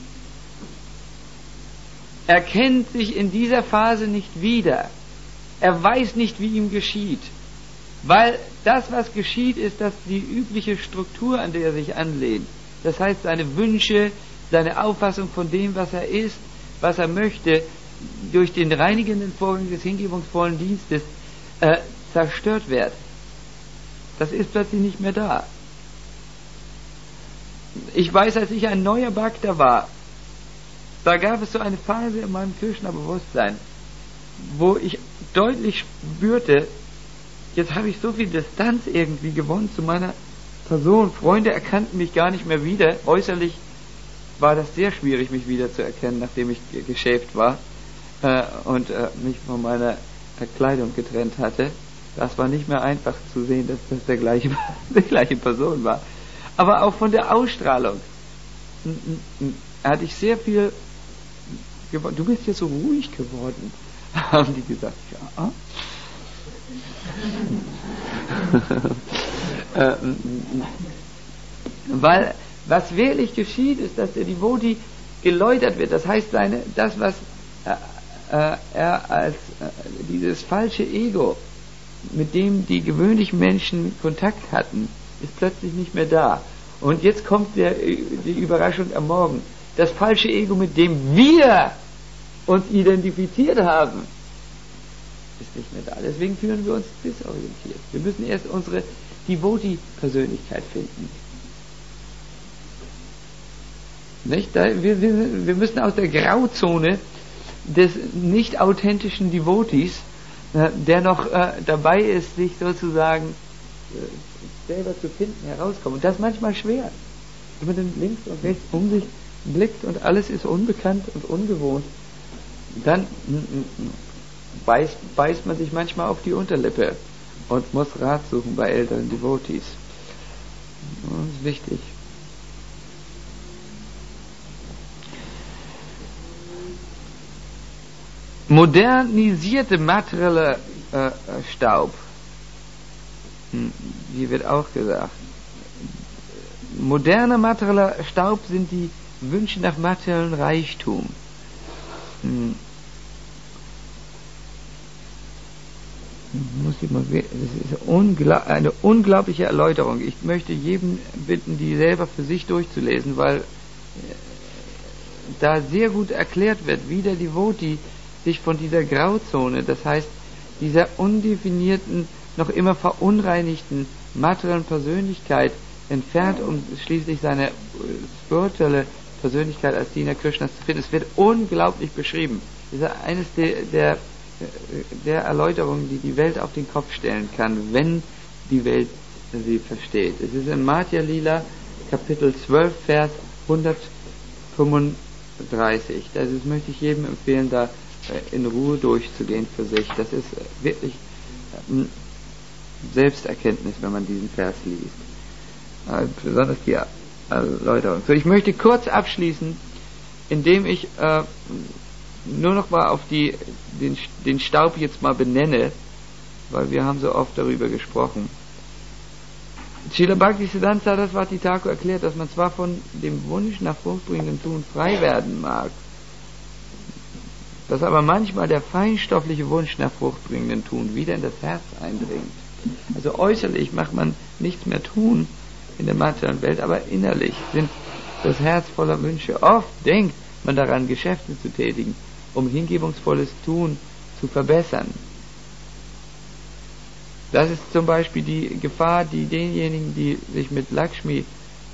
Er kennt sich in dieser Phase nicht wieder. Er weiß nicht, wie ihm geschieht. Weil das, was geschieht, ist das die übliche Struktur, an der er sich anlehnt. Das heißt, seine Wünsche, seine Auffassung von dem, was er ist, was er möchte, durch den reinigenden Vorgang des hingebungsvollen Dienstes äh, zerstört wird. Das ist plötzlich nicht mehr da. ich weiß, als ich ein neuer Bhakta war, da gab es so eine Phase in meinem Krishna-Bewusstsein, wo ich deutlich spürte, jetzt habe ich so viel Distanz irgendwie gewonnen zu meiner Person. Freunde erkannten mich gar nicht mehr wieder. Äußerlich war das sehr schwierig, mich wieder zu erkennen, nachdem ich geschäft war äh, und äh, mich von meiner äh, Kleidung getrennt hatte. Das war nicht mehr einfach zu sehen, dass das der gleiche, die gleiche Person war. Aber auch von der Ausstrahlung n- n- hatte ich sehr viel gewonnen. Du bist ja so ruhig geworden, haben die gesagt. Ja. äh, weil was wirklich geschieht, ist, dass der Devotee geläutert wird. Das heißt, seine, das, was äh, äh, er als äh, dieses falsche Ego, mit dem die gewöhnlichen Menschen Kontakt hatten, ist plötzlich nicht mehr da. Und jetzt kommt der, die Überraschung am Morgen. Das falsche Ego, mit dem wir uns identifiziert haben, ist nicht mehr da. Deswegen fühlen wir uns desorientiert. Wir müssen erst unsere Devotee-Persönlichkeit finden. Nicht? Da, wir, wir, wir müssen aus der Grauzone des nicht authentischen Devotees, äh, der noch äh, dabei ist, sich sozusagen äh, selber zu finden, herauskommen. Und das ist manchmal schwer. Wenn man dann links und rechts um sich blickt und alles ist unbekannt und ungewohnt, dann m- m- beißt, beißt man sich manchmal auf die Unterlippe und muss Rat suchen bei älteren Devotees. Das ist wichtig. Modernisierte materielle äh, Staub, hm, hier wird auch gesagt, moderner materieller Staub sind die Wünsche nach materiellem Reichtum. Hm. Muss ich mal, das ist ungla- eine unglaubliche Erläuterung. Ich möchte jedem bitten, die selber für sich durchzulesen, weil äh, da sehr gut erklärt wird, wie der Devotee sich von dieser Grauzone, das heißt dieser undefinierten, noch immer verunreinigten materiellen Persönlichkeit entfernt, um schließlich seine äh, spirituelle Persönlichkeit als Diener Krishnas zu finden. Es wird unglaublich beschrieben. Das ist eines der, der, der Erläuterungen, die die Welt auf den Kopf stellen kann, wenn die Welt sie versteht. Es ist in Madhya Lila, Kapitel zwölf, Vers hundertfünfunddreißig. Das ist, möchte ich jedem empfehlen, da in Ruhe durchzugehen für sich. Das ist wirklich Selbsterkenntnis, wenn man diesen Vers liest. Also besonders die Erläuterung. So, ich möchte kurz abschließen, indem ich äh, nur noch mal auf die, den, den Staub jetzt mal benenne, weil wir haben so oft darüber gesprochen. Srila Bhaktisiddhanta Saraswati Thakur erklärt, dass man zwar von dem Wunsch nach fruchtbringendem Tun frei werden mag, dass aber manchmal der feinstoffliche Wunsch nach fruchtbringendem Tun wieder in das Herz eindringt. Also äußerlich macht man nichts mehr tun in der materiellen Welt, aber innerlich sind das Herz voller Wünsche. Oft denkt man daran, Geschäfte zu tätigen, um hingebungsvolles Tun zu verbessern. Das ist zum Beispiel die Gefahr, die denjenigen, die sich mit Lakshmi, äh,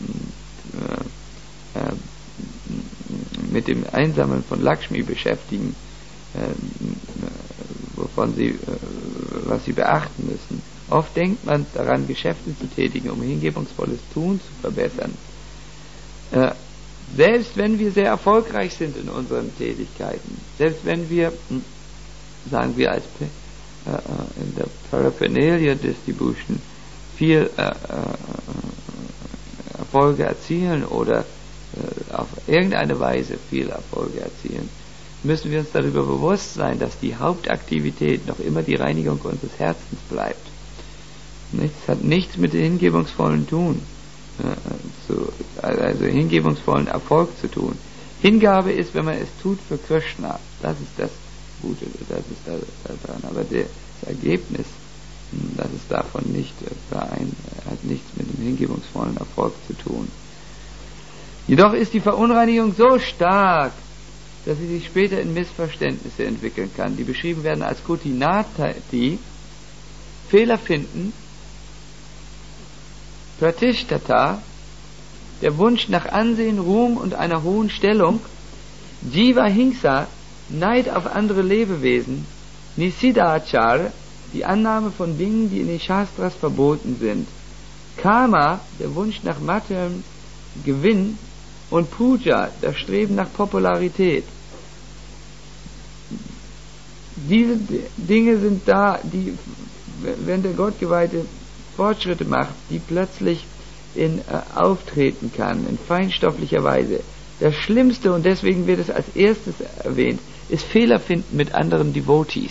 äh, äh, mit dem Einsammeln von Lakshmi beschäftigen, äh, wovon sie, äh, was sie beachten müssen. Oft denkt man daran, Geschäfte zu tätigen, um hingebungsvolles Tun zu verbessern. Äh, selbst wenn wir sehr erfolgreich sind in unseren Tätigkeiten, selbst wenn wir, sagen wir als äh, in der Paraphernalia Distribution viel äh, äh, Erfolge erzielen oder äh, auf irgendeine Weise viel Erfolge erzielen, müssen wir uns darüber bewusst sein, dass die Hauptaktivität noch immer die Reinigung unseres Herzens bleibt. Es hat nichts mit dem hingebungsvollen Tun, äh, zu, also hingebungsvollen Erfolg zu tun. Hingabe ist, wenn man es tut für Krishna. Das ist das Gute, das ist da, da dran. Aber der, das Ergebnis, das ist davon nicht vereint, hat nichts mit dem hingebungsvollen Erfolg zu tun. Jedoch ist die Verunreinigung so stark, dass sie sich später in Missverständnisse entwickeln kann, die beschrieben werden als Kutinati, Fehler finden, Pratishtata, der Wunsch nach Ansehen, Ruhm und einer hohen Stellung, Jiva Hingsa, Neid auf andere Lebewesen, Nisidachara, die Annahme von Dingen, die in den Shastras verboten sind, Kama, der Wunsch nach materiellem Gewinn, und Puja, das Streben nach Popularität. Diese Dinge sind da, die, wenn der Gottgeweihte Fortschritte macht, die plötzlich in äh, auftreten kann, in feinstofflicher Weise. Das Schlimmste, und deswegen wird es als erstes erwähnt, ist Fehler finden mit anderen Devotees.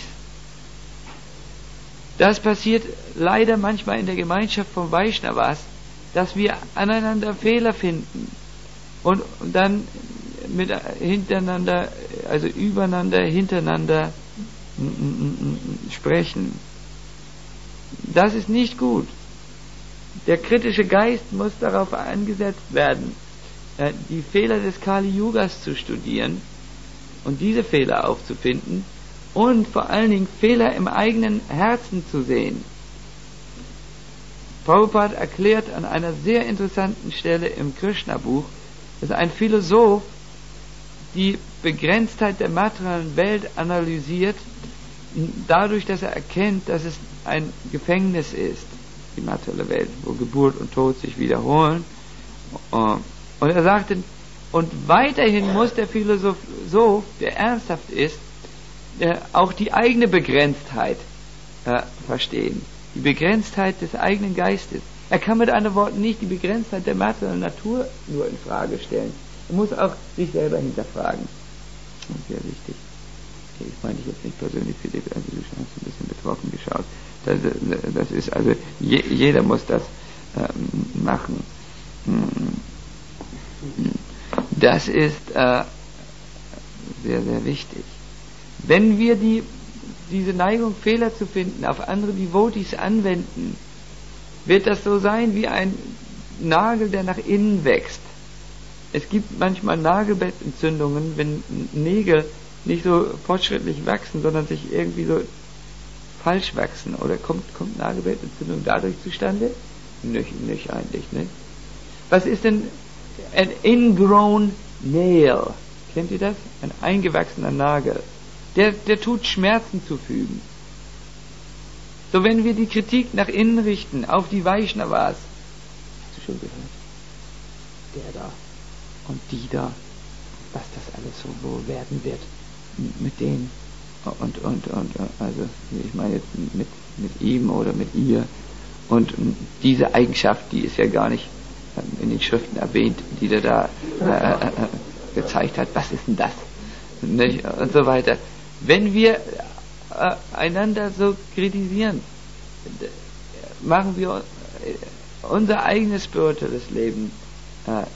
Das passiert leider manchmal in der Gemeinschaft von Vaishnavas, dass wir aneinander Fehler finden und dann mit hintereinander, also übereinander, hintereinander m, m, m, sprechen. Das ist nicht gut. Der kritische Geist muss darauf angesetzt werden, die Fehler des Kali Yugas zu studieren und diese Fehler aufzufinden und vor allen Dingen Fehler im eigenen Herzen zu sehen. Prabhupada erklärt an einer sehr interessanten Stelle im Krishna-Buch, dass ein Philosoph die Begrenztheit der materiellen Welt analysiert, dadurch, dass er erkennt, dass es ein Gefängnis ist, die materielle Welt, wo Geburt und Tod sich wiederholen. Und er sagte, und weiterhin muss der Philosoph, der ernsthaft ist, auch die eigene Begrenztheit äh, verstehen. Die Begrenztheit des eigenen Geistes. Er kann mit anderen Worten nicht die Begrenztheit der materiellen Natur nur in Frage stellen. Er muss auch sich selber hinterfragen. Das ist sehr wichtig. Okay, ich meine ich jetzt nicht persönlich, Philipp, also du hast ein bisschen betroffen geschaut. Das, das ist also, je, jeder muss das äh, machen. Das ist äh, sehr, sehr wichtig. Wenn wir die, diese Neigung, Fehler zu finden, auf andere Devotees anwenden, wird das so sein wie ein Nagel, der nach innen wächst. Es gibt manchmal Nagelbettentzündungen, wenn Nägel nicht so fortschrittlich wachsen, sondern sich irgendwie so falsch wachsen. Oder kommt, kommt Nagelbettentzündung dadurch zustande? Nicht, nicht eigentlich, ne? Was ist denn ein ingrown nail? Kennt ihr das? Ein eingewachsener Nagel. Der, der tut Schmerzen zufügen. So, wenn wir die Kritik nach innen richten, auf die Vaishnavas, hast du schon gehört? Der da und die da, was das alles so wohl werden wird mit denen und, und, und, also, ich meine jetzt mit, mit ihm oder mit ihr, und diese Eigenschaft, die ist ja gar nicht in den Schriften erwähnt, die der da äh, äh, gezeigt hat, was ist denn das? Nicht? Und so weiter. Wenn wir äh, einander so kritisieren, machen wir äh, unser eigenes spirituelles Leben äh, äh,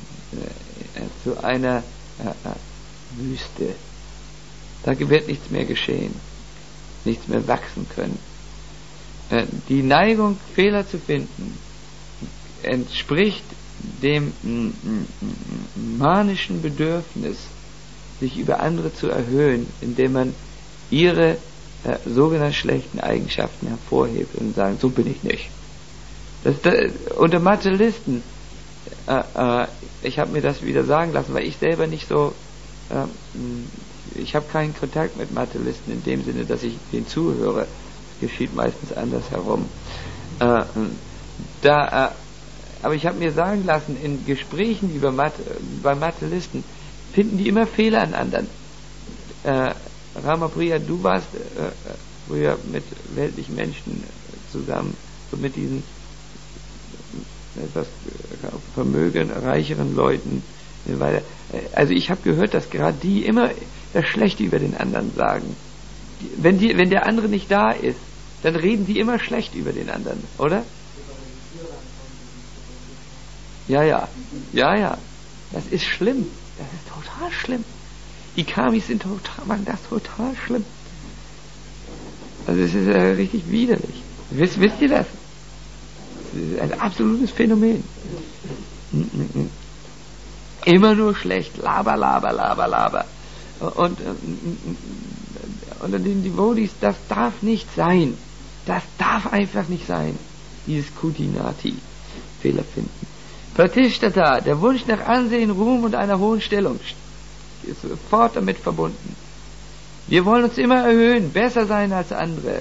zu einer äh, äh, Wüste. Da wird nichts mehr geschehen, nichts mehr wachsen können. Äh, die Neigung, Fehler zu finden, entspricht dem m- m- manischen Bedürfnis, sich über andere zu erhöhen, indem man ihre äh, sogenannten schlechten Eigenschaften hervorhebt und sagen, so bin ich nicht. Das, das, unter Materialisten, äh, äh, ich habe mir das wieder sagen lassen, weil ich selber nicht so, äh, ich habe keinen Kontakt mit Materialisten in dem Sinne, dass ich denen zuhöre. Das geschieht meistens andersherum. Äh, da, äh, aber ich habe mir sagen lassen, in Gesprächen über Mat- bei Materialisten finden die immer Fehler an anderen. Äh, Ramapriya, du warst äh, früher mit weltlichen Menschen zusammen, so mit diesen etwas Vermögen, reicheren Leuten. Weil, also ich habe gehört, dass gerade die immer das Schlechte über den anderen sagen. Die, wenn, die, wenn der andere nicht da ist, dann reden die immer schlecht über den anderen, oder? Ja, ja, ja, ja. Das ist schlimm. Das ist total schlimm. Die Kamis sind total, machen das total schlimm. Also es ist äh, richtig widerlich. Wisst, wisst ihr das? Das ist ein absolutes Phänomen. Immer nur schlecht. Laber, laber, laber, laber. Und unter den Devotees, das darf nicht sein. Das darf einfach nicht sein. Dieses Kutinati. Fehler finden. Pratishtata, der Wunsch nach Ansehen, Ruhm und einer hohen Stellung, ist sofort damit verbunden. Wir wollen uns immer erhöhen, besser sein als andere.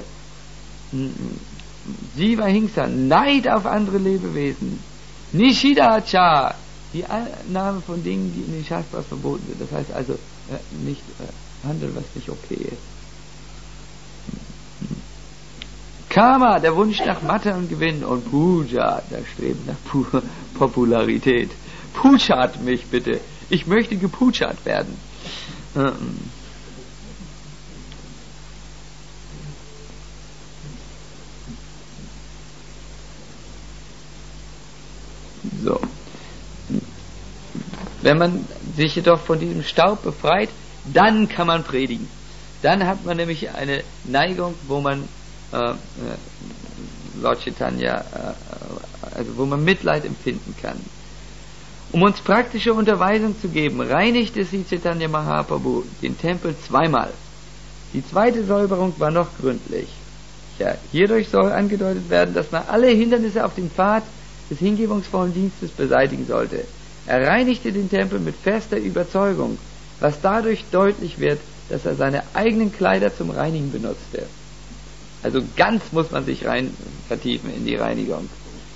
Jiva Hingsa, Neid auf andere Lebewesen. Nishidacha, die Annahme von Dingen, die in den Shastras verboten sind. Das heißt also, äh, nicht äh, handeln, was nicht okay ist. Karma, der Wunsch nach Matte und Gewinn. Und Puja, der Streben nach Pu- Popularität. Pujat mich bitte. Ich möchte gepujat werden. Ähm. So. Wenn man sich jedoch von diesem Staub befreit, dann kann man predigen. Dann hat man nämlich eine Neigung, wo man äh, äh, Lord Chaitanya, äh, also wo man Mitleid empfinden kann. Um uns praktische Unterweisung zu geben, reinigte Sri Chaitanya Mahaprabhu den Tempel zweimal. Die zweite Säuberung war noch gründlich. Ja, hierdurch soll angedeutet werden, dass man alle Hindernisse auf dem Pfad des hingebungsvollen Dienstes beseitigen sollte. Er reinigte den Tempel mit fester Überzeugung, was dadurch deutlich wird, dass er seine eigenen Kleider zum Reinigen benutzte. Also ganz muss man sich rein vertiefen in die Reinigung.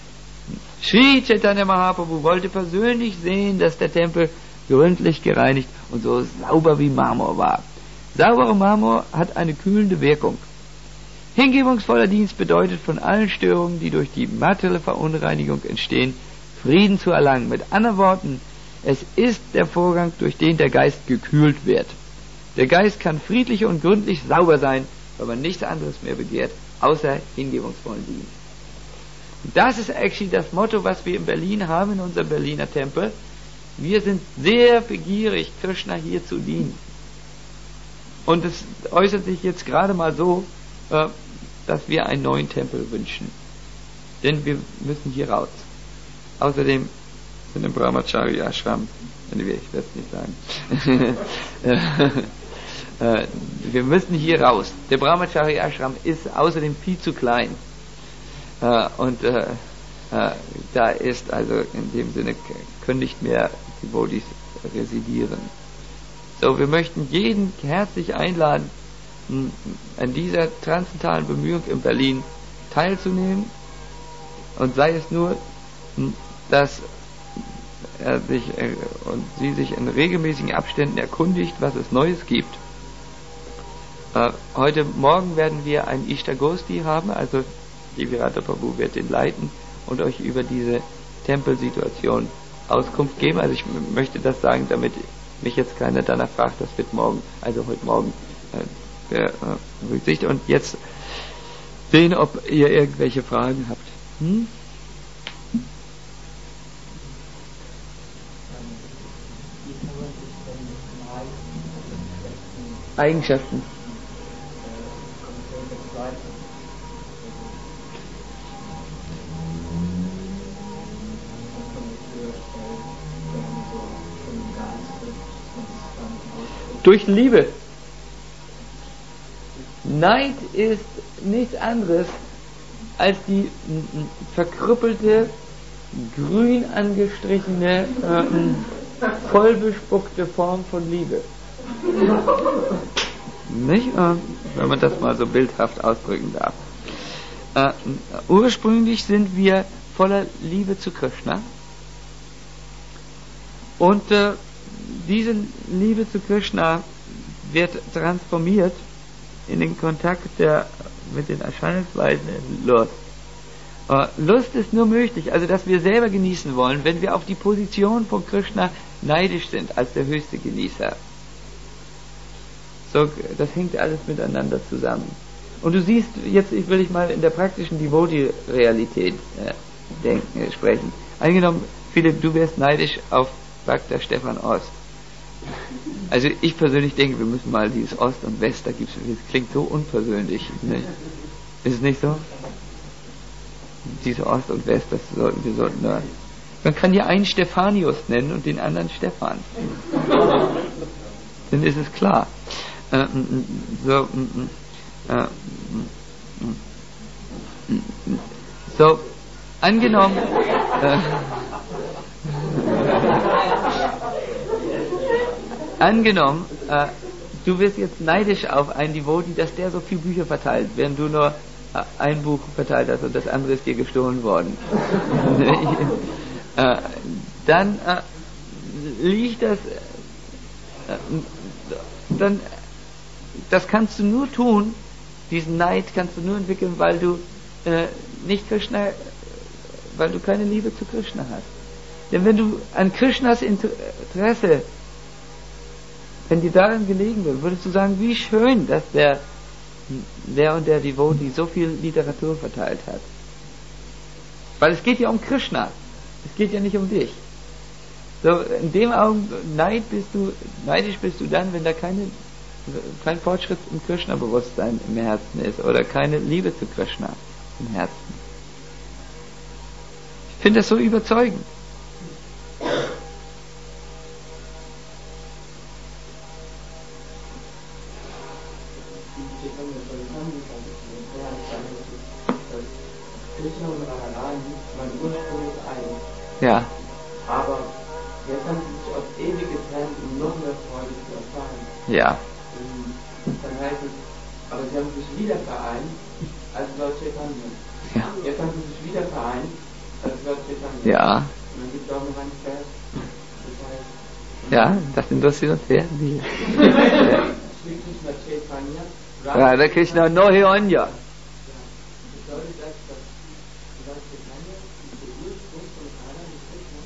Sri Chaitanya Mahaprabhu wollte persönlich sehen, dass der Tempel gründlich gereinigt und so sauber wie Marmor war. Sauberer Marmor hat eine kühlende Wirkung. Hingebungsvoller Dienst bedeutet, von allen Störungen, die durch die materielle Verunreinigung entstehen, Frieden zu erlangen. Mit anderen Worten, es ist der Vorgang, durch den der Geist gekühlt wird. Der Geist kann friedlich und gründlich sauber sein, weil man nichts anderes mehr begehrt, außer hingebungsvollen Dienst. Und das ist actually das Motto, was wir in Berlin haben, in unserem Berliner Tempel. Wir sind sehr begierig, Krishna hier zu dienen. Und es äußert sich jetzt gerade mal so, äh, dass wir einen neuen Tempel wünschen. Denn wir müssen hier raus. Außerdem sind im Brahmachari Ashram, ich werde es nicht sagen, äh, wir müssen hier raus. Der Brahmachari Ashram ist außerdem viel zu klein. Äh, und äh, äh, da ist also in dem Sinne können nicht mehr die Bodhis residieren. So, wir möchten jeden herzlich einladen, m, an dieser transzendentalen Bemühung in Berlin teilzunehmen, und sei es nur, m, dass er sich äh, und sie sich in regelmäßigen Abständen erkundigt, was es Neues gibt. Äh, heute Morgen werden wir ein Ishtagosti haben, also Devirata Prabhu wird den leiten und euch über diese Tempelsituation Auskunft geben. Also ich m- möchte das sagen, damit mich jetzt keiner danach fragt, das wird morgen, also heute Morgen äh, äh, berücksichtigt. Und jetzt sehen, ob ihr irgendwelche Fragen habt. Hm? Eigenschaften. Durch Liebe. Neid ist nichts anderes als die m- m- verkrüppelte, grün angestrichene, äh, vollbespuckte Form von Liebe. Nicht? Äh, wenn man das mal so bildhaft ausdrücken darf. Äh, ursprünglich sind wir voller Liebe zu Krishna. Und äh, diese Liebe zu Krishna wird transformiert in den Kontakt der, mit den Erscheinungsweisen in Lust. Äh, Lust ist nur möglich, also dass wir selber genießen wollen, wenn wir auf die Position von Krishna neidisch sind als der höchste Genießer. So, das hängt alles miteinander zusammen. Und du siehst, jetzt will ich mal in der praktischen Devotee-Realität äh, denken, äh, sprechen. Angenommen, Philipp, du wärst neidisch auf Bhakta Stefan Ost. Also ich persönlich denke, wir müssen mal dieses Ost und West, da gibt's, das klingt so unpersönlich. Ne? Ist es nicht so? Diese Ost und West, das sollten wir sollten da. Man kann hier einen Stephanius nennen und den anderen Stefan. Dann ist es klar. Äh, so, äh, so, angenommen, äh, angenommen, äh, du wirst jetzt neidisch auf einen Devoti, dass der so viele Bücher verteilt, während du nur äh, ein Buch verteilt hast und das andere ist dir gestohlen worden. äh, dann äh, liegt das, äh, dann, das kannst du nur tun, diesen Neid kannst du nur entwickeln, weil du äh, nicht Krishna, weil du keine Liebe zu Krishna hast. Denn wenn du an Krishnas Interesse, wenn dir daran gelegen wird, würdest du sagen, wie schön, dass der, der und der Devotee so viel Literatur verteilt hat. Weil es geht ja um Krishna. Es geht ja nicht um dich. So, in dem Augenblick Neid bist du, neidisch bist du dann, wenn da keine, kein Fortschritt im Krishna-Bewusstsein im Herzen ist oder keine Liebe zu Krishna im Herzen. Ich finde das so überzeugend. Ja. Aber jetzt haben sie sich auf ewig getrennt, um noch mehr Freude zu erfahren. Ja. Und dann heißt es, aber sie haben sich wieder vereint als Lord Chaitanya. Ja. Jetzt haben sie sich wieder vereint als Lord Chaitanya. Ja. Und dann gibt es auch noch ein Vers, das heißt... Ja, das interessiert uns sehr. Shri Krishna Chaitanya. Radha Krishna Nohi Anya. Ja. Bedeutet das, dass Lord Chaitanya der Ursprung von Radha und Krishna?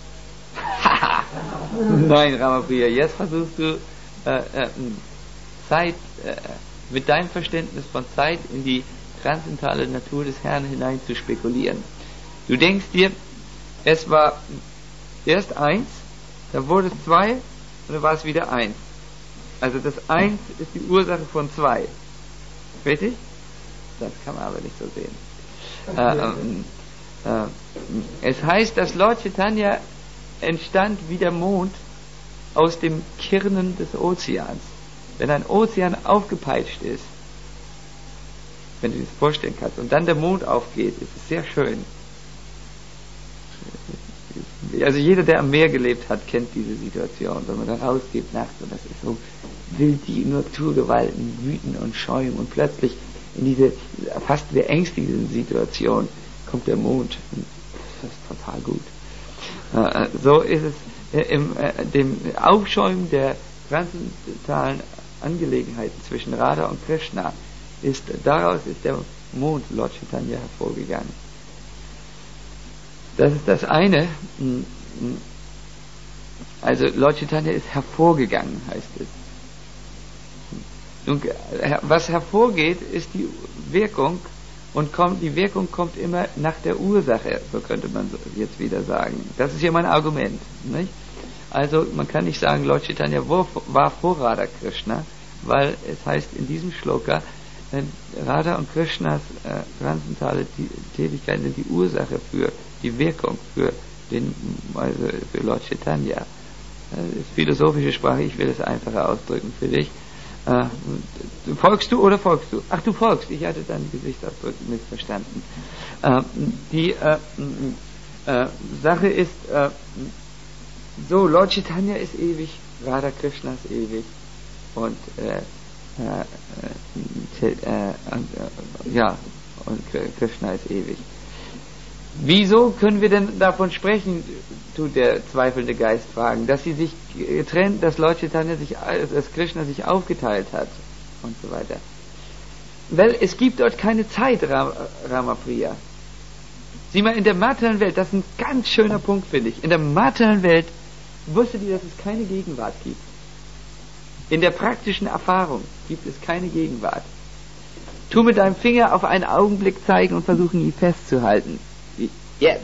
Nein, Ramapriya, jetzt versuchst du äh, äh, Zeit, äh, mit deinem Verständnis von Zeit in die transzendentale Natur des Herrn hinein zu spekulieren. Du denkst dir, es war erst eins, dann wurde es zwei und dann war es wieder eins. Also das eins ist die Ursache von zwei. Richtig? Das kann man aber nicht so sehen. Äh, ähm, äh, es heißt, dass Lord Chaitanya entstand wie der Mond aus dem Kirnen des Ozeans. Wenn ein Ozean aufgepeitscht ist, wenn du dir das vorstellen kannst, und dann der Mond aufgeht, ist es sehr schön. Also jeder, der am Meer gelebt hat, kennt diese Situation, wenn man da rausgeht nachts und das ist so wild, die Naturgewalten wüten und schäumen und plötzlich in diese fast beängstigende Situation kommt der Mond. Das ist total gut. Äh, so ist es äh, im äh, dem Aufschäumen der transzendentalen Angelegenheiten zwischen Radha und Krishna ist, daraus ist der Mond Lord Chaitanya hervorgegangen. Das ist das eine. Also Lord Chaitanya ist hervorgegangen, heißt es. Und was hervorgeht, ist die Wirkung und kommt, die Wirkung kommt immer nach der Ursache, so könnte man jetzt wieder sagen. Das ist ja mein Argument. Nicht? Also man kann nicht sagen, Lord Chaitanya war vor Radha Krishna, weil es heißt in diesem Shloka, Radha und Krishnas äh, transzendentale Tätigkeit sind die Ursache für die Wirkung, für den, also für Lord Chaitanya. Das ist philosophische Sprache, ich will es einfacher ausdrücken für dich. Äh, folgst du oder folgst du? Ach, du folgst, ich hatte deinen Gesichtsausdruck missverstanden. Äh, die äh, äh, Sache ist, äh, so, Lord Chaitanya ist ewig, Radha Krishna ist ewig und äh, Äh, äh, äh, äh, ja, und Krishna ist ewig. Wieso können wir denn davon sprechen, tut der zweifelnde Geist fragen, dass sie sich getrennt, dass Lord Chaitanya sich, dass Krishna sich aufgeteilt hat und so weiter. Weil es gibt dort keine Zeit, Ram, Ramapriya. Sieh mal, in der materiellen Welt, das ist ein ganz schöner Punkt, finde ich. In der materiellen Welt wusstet ihr, dass es keine Gegenwart gibt. In der praktischen Erfahrung gibt es keine Gegenwart. Tu mit deinem Finger auf einen Augenblick zeigen und versuchen, ihn festzuhalten. Wie jetzt.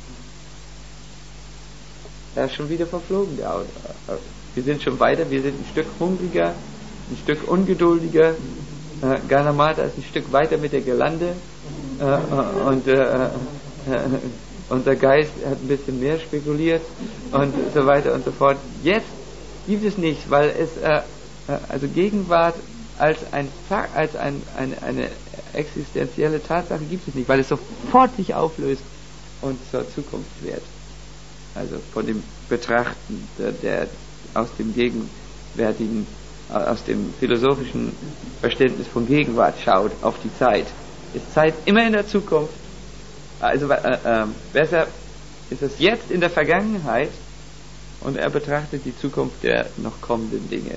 Er ist schon wieder verflogen, der Auto. Wir sind schon weiter, wir sind ein Stück hungriger, ein Stück ungeduldiger. Äh, Ganamata ist ein Stück weiter mit der Girlande. Äh, und äh, äh, unser Geist hat ein bisschen mehr spekuliert und so weiter und so fort. Jetzt gibt es nicht, weil es äh, also Gegenwart als ein als ein, ein, eine existenzielle Tatsache gibt es nicht, weil es sofort sich auflöst und zur Zukunft wird. Also von dem Betrachten der, der aus dem Gegen gegenwärtigen, aus dem philosophischen Verständnis von Gegenwart schaut auf die Zeit, ist Zeit immer in der Zukunft. Also äh, äh, besser ist es jetzt in der Vergangenheit, und er betrachtet die Zukunft der noch kommenden Dinge.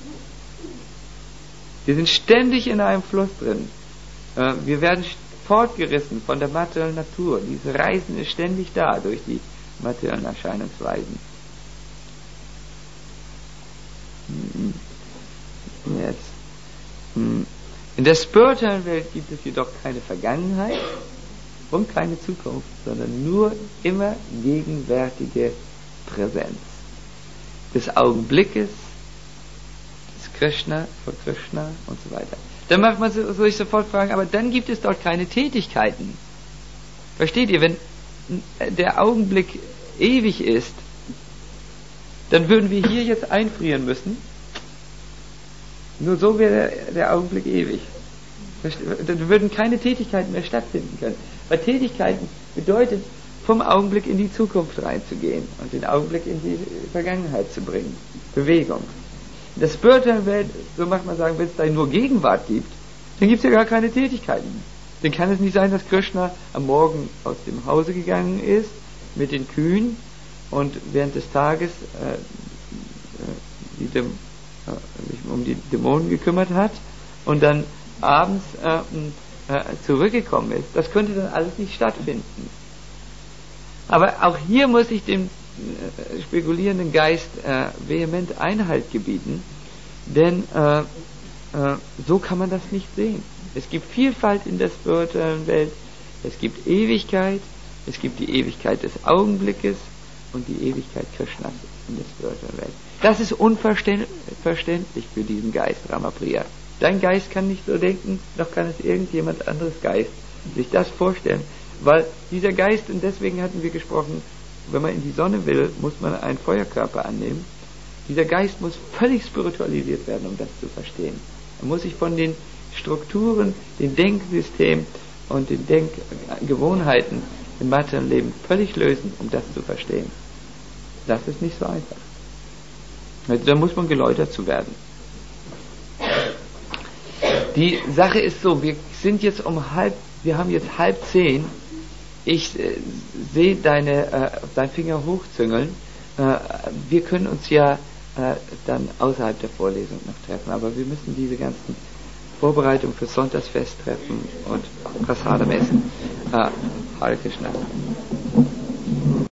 Wir sind ständig in einem Fluss drin. Äh, wir werden fortgerissen von der materiellen Natur. Dieses Reisen ist ständig da durch die materiellen Erscheinungsweisen. Jetzt. In der spirituellen Welt gibt es jedoch keine Vergangenheit und keine Zukunft, sondern nur immer gegenwärtige Präsenz des Augenblickes, des Krishna, von Krishna und so weiter. Dann macht man so, sich sofort fragen, aber dann gibt es dort keine Tätigkeiten. Versteht ihr, wenn der Augenblick ewig ist, dann würden wir hier jetzt einfrieren müssen. Nur so wäre der, der Augenblick ewig. Dann würden keine Tätigkeiten mehr stattfinden können. Weil Tätigkeiten bedeutet, vom Augenblick in die Zukunft reinzugehen und den Augenblick in die Vergangenheit zu bringen. Bewegung. In der spirituellen Welt, so macht man sagen, wenn es da nur Gegenwart gibt, dann gibt es ja gar keine Tätigkeiten. Dann kann es nicht sein, dass Krishna am Morgen aus dem Hause gegangen ist mit den Kühen und während des Tages äh, die Däm- äh, sich um die Dämonen gekümmert hat und dann abends äh, äh, zurückgekommen ist. Das könnte dann alles nicht stattfinden. Aber auch hier muss ich dem äh, spekulierenden Geist äh, vehement Einhalt gebieten, denn äh, äh, so kann man das nicht sehen. Es gibt Vielfalt in der spirituellen Welt, es gibt Ewigkeit, es gibt die Ewigkeit des Augenblickes und die Ewigkeit Krishnas in der spirituellen Welt. Das ist unverständlich für diesen Geist, Ramapriya. Dein Geist kann nicht so denken, noch kann es irgendjemand anderes Geist sich das vorstellen, weil dieser Geist, und deswegen hatten wir gesprochen, wenn man in die Sonne will, muss man einen Feuerkörper annehmen. Dieser Geist muss völlig spiritualisiert werden, um das zu verstehen. Er muss sich von den Strukturen, den Denksystemen und den Denkgewohnheiten im materiellen Leben völlig lösen, um das zu verstehen. Das ist nicht so einfach. Also da muss man geläutert zu werden. Die Sache ist so, wir sind jetzt um halb, wir haben jetzt halb zehn. Ich äh, sehe deine, äh, deinen Finger hochzüngeln. Äh, wir können uns ja äh, dann außerhalb der Vorlesung noch treffen, aber wir müssen diese ganzen Vorbereitungen für Sonntagsfest treffen und Prasadam essen. Äh, Hare Krishna.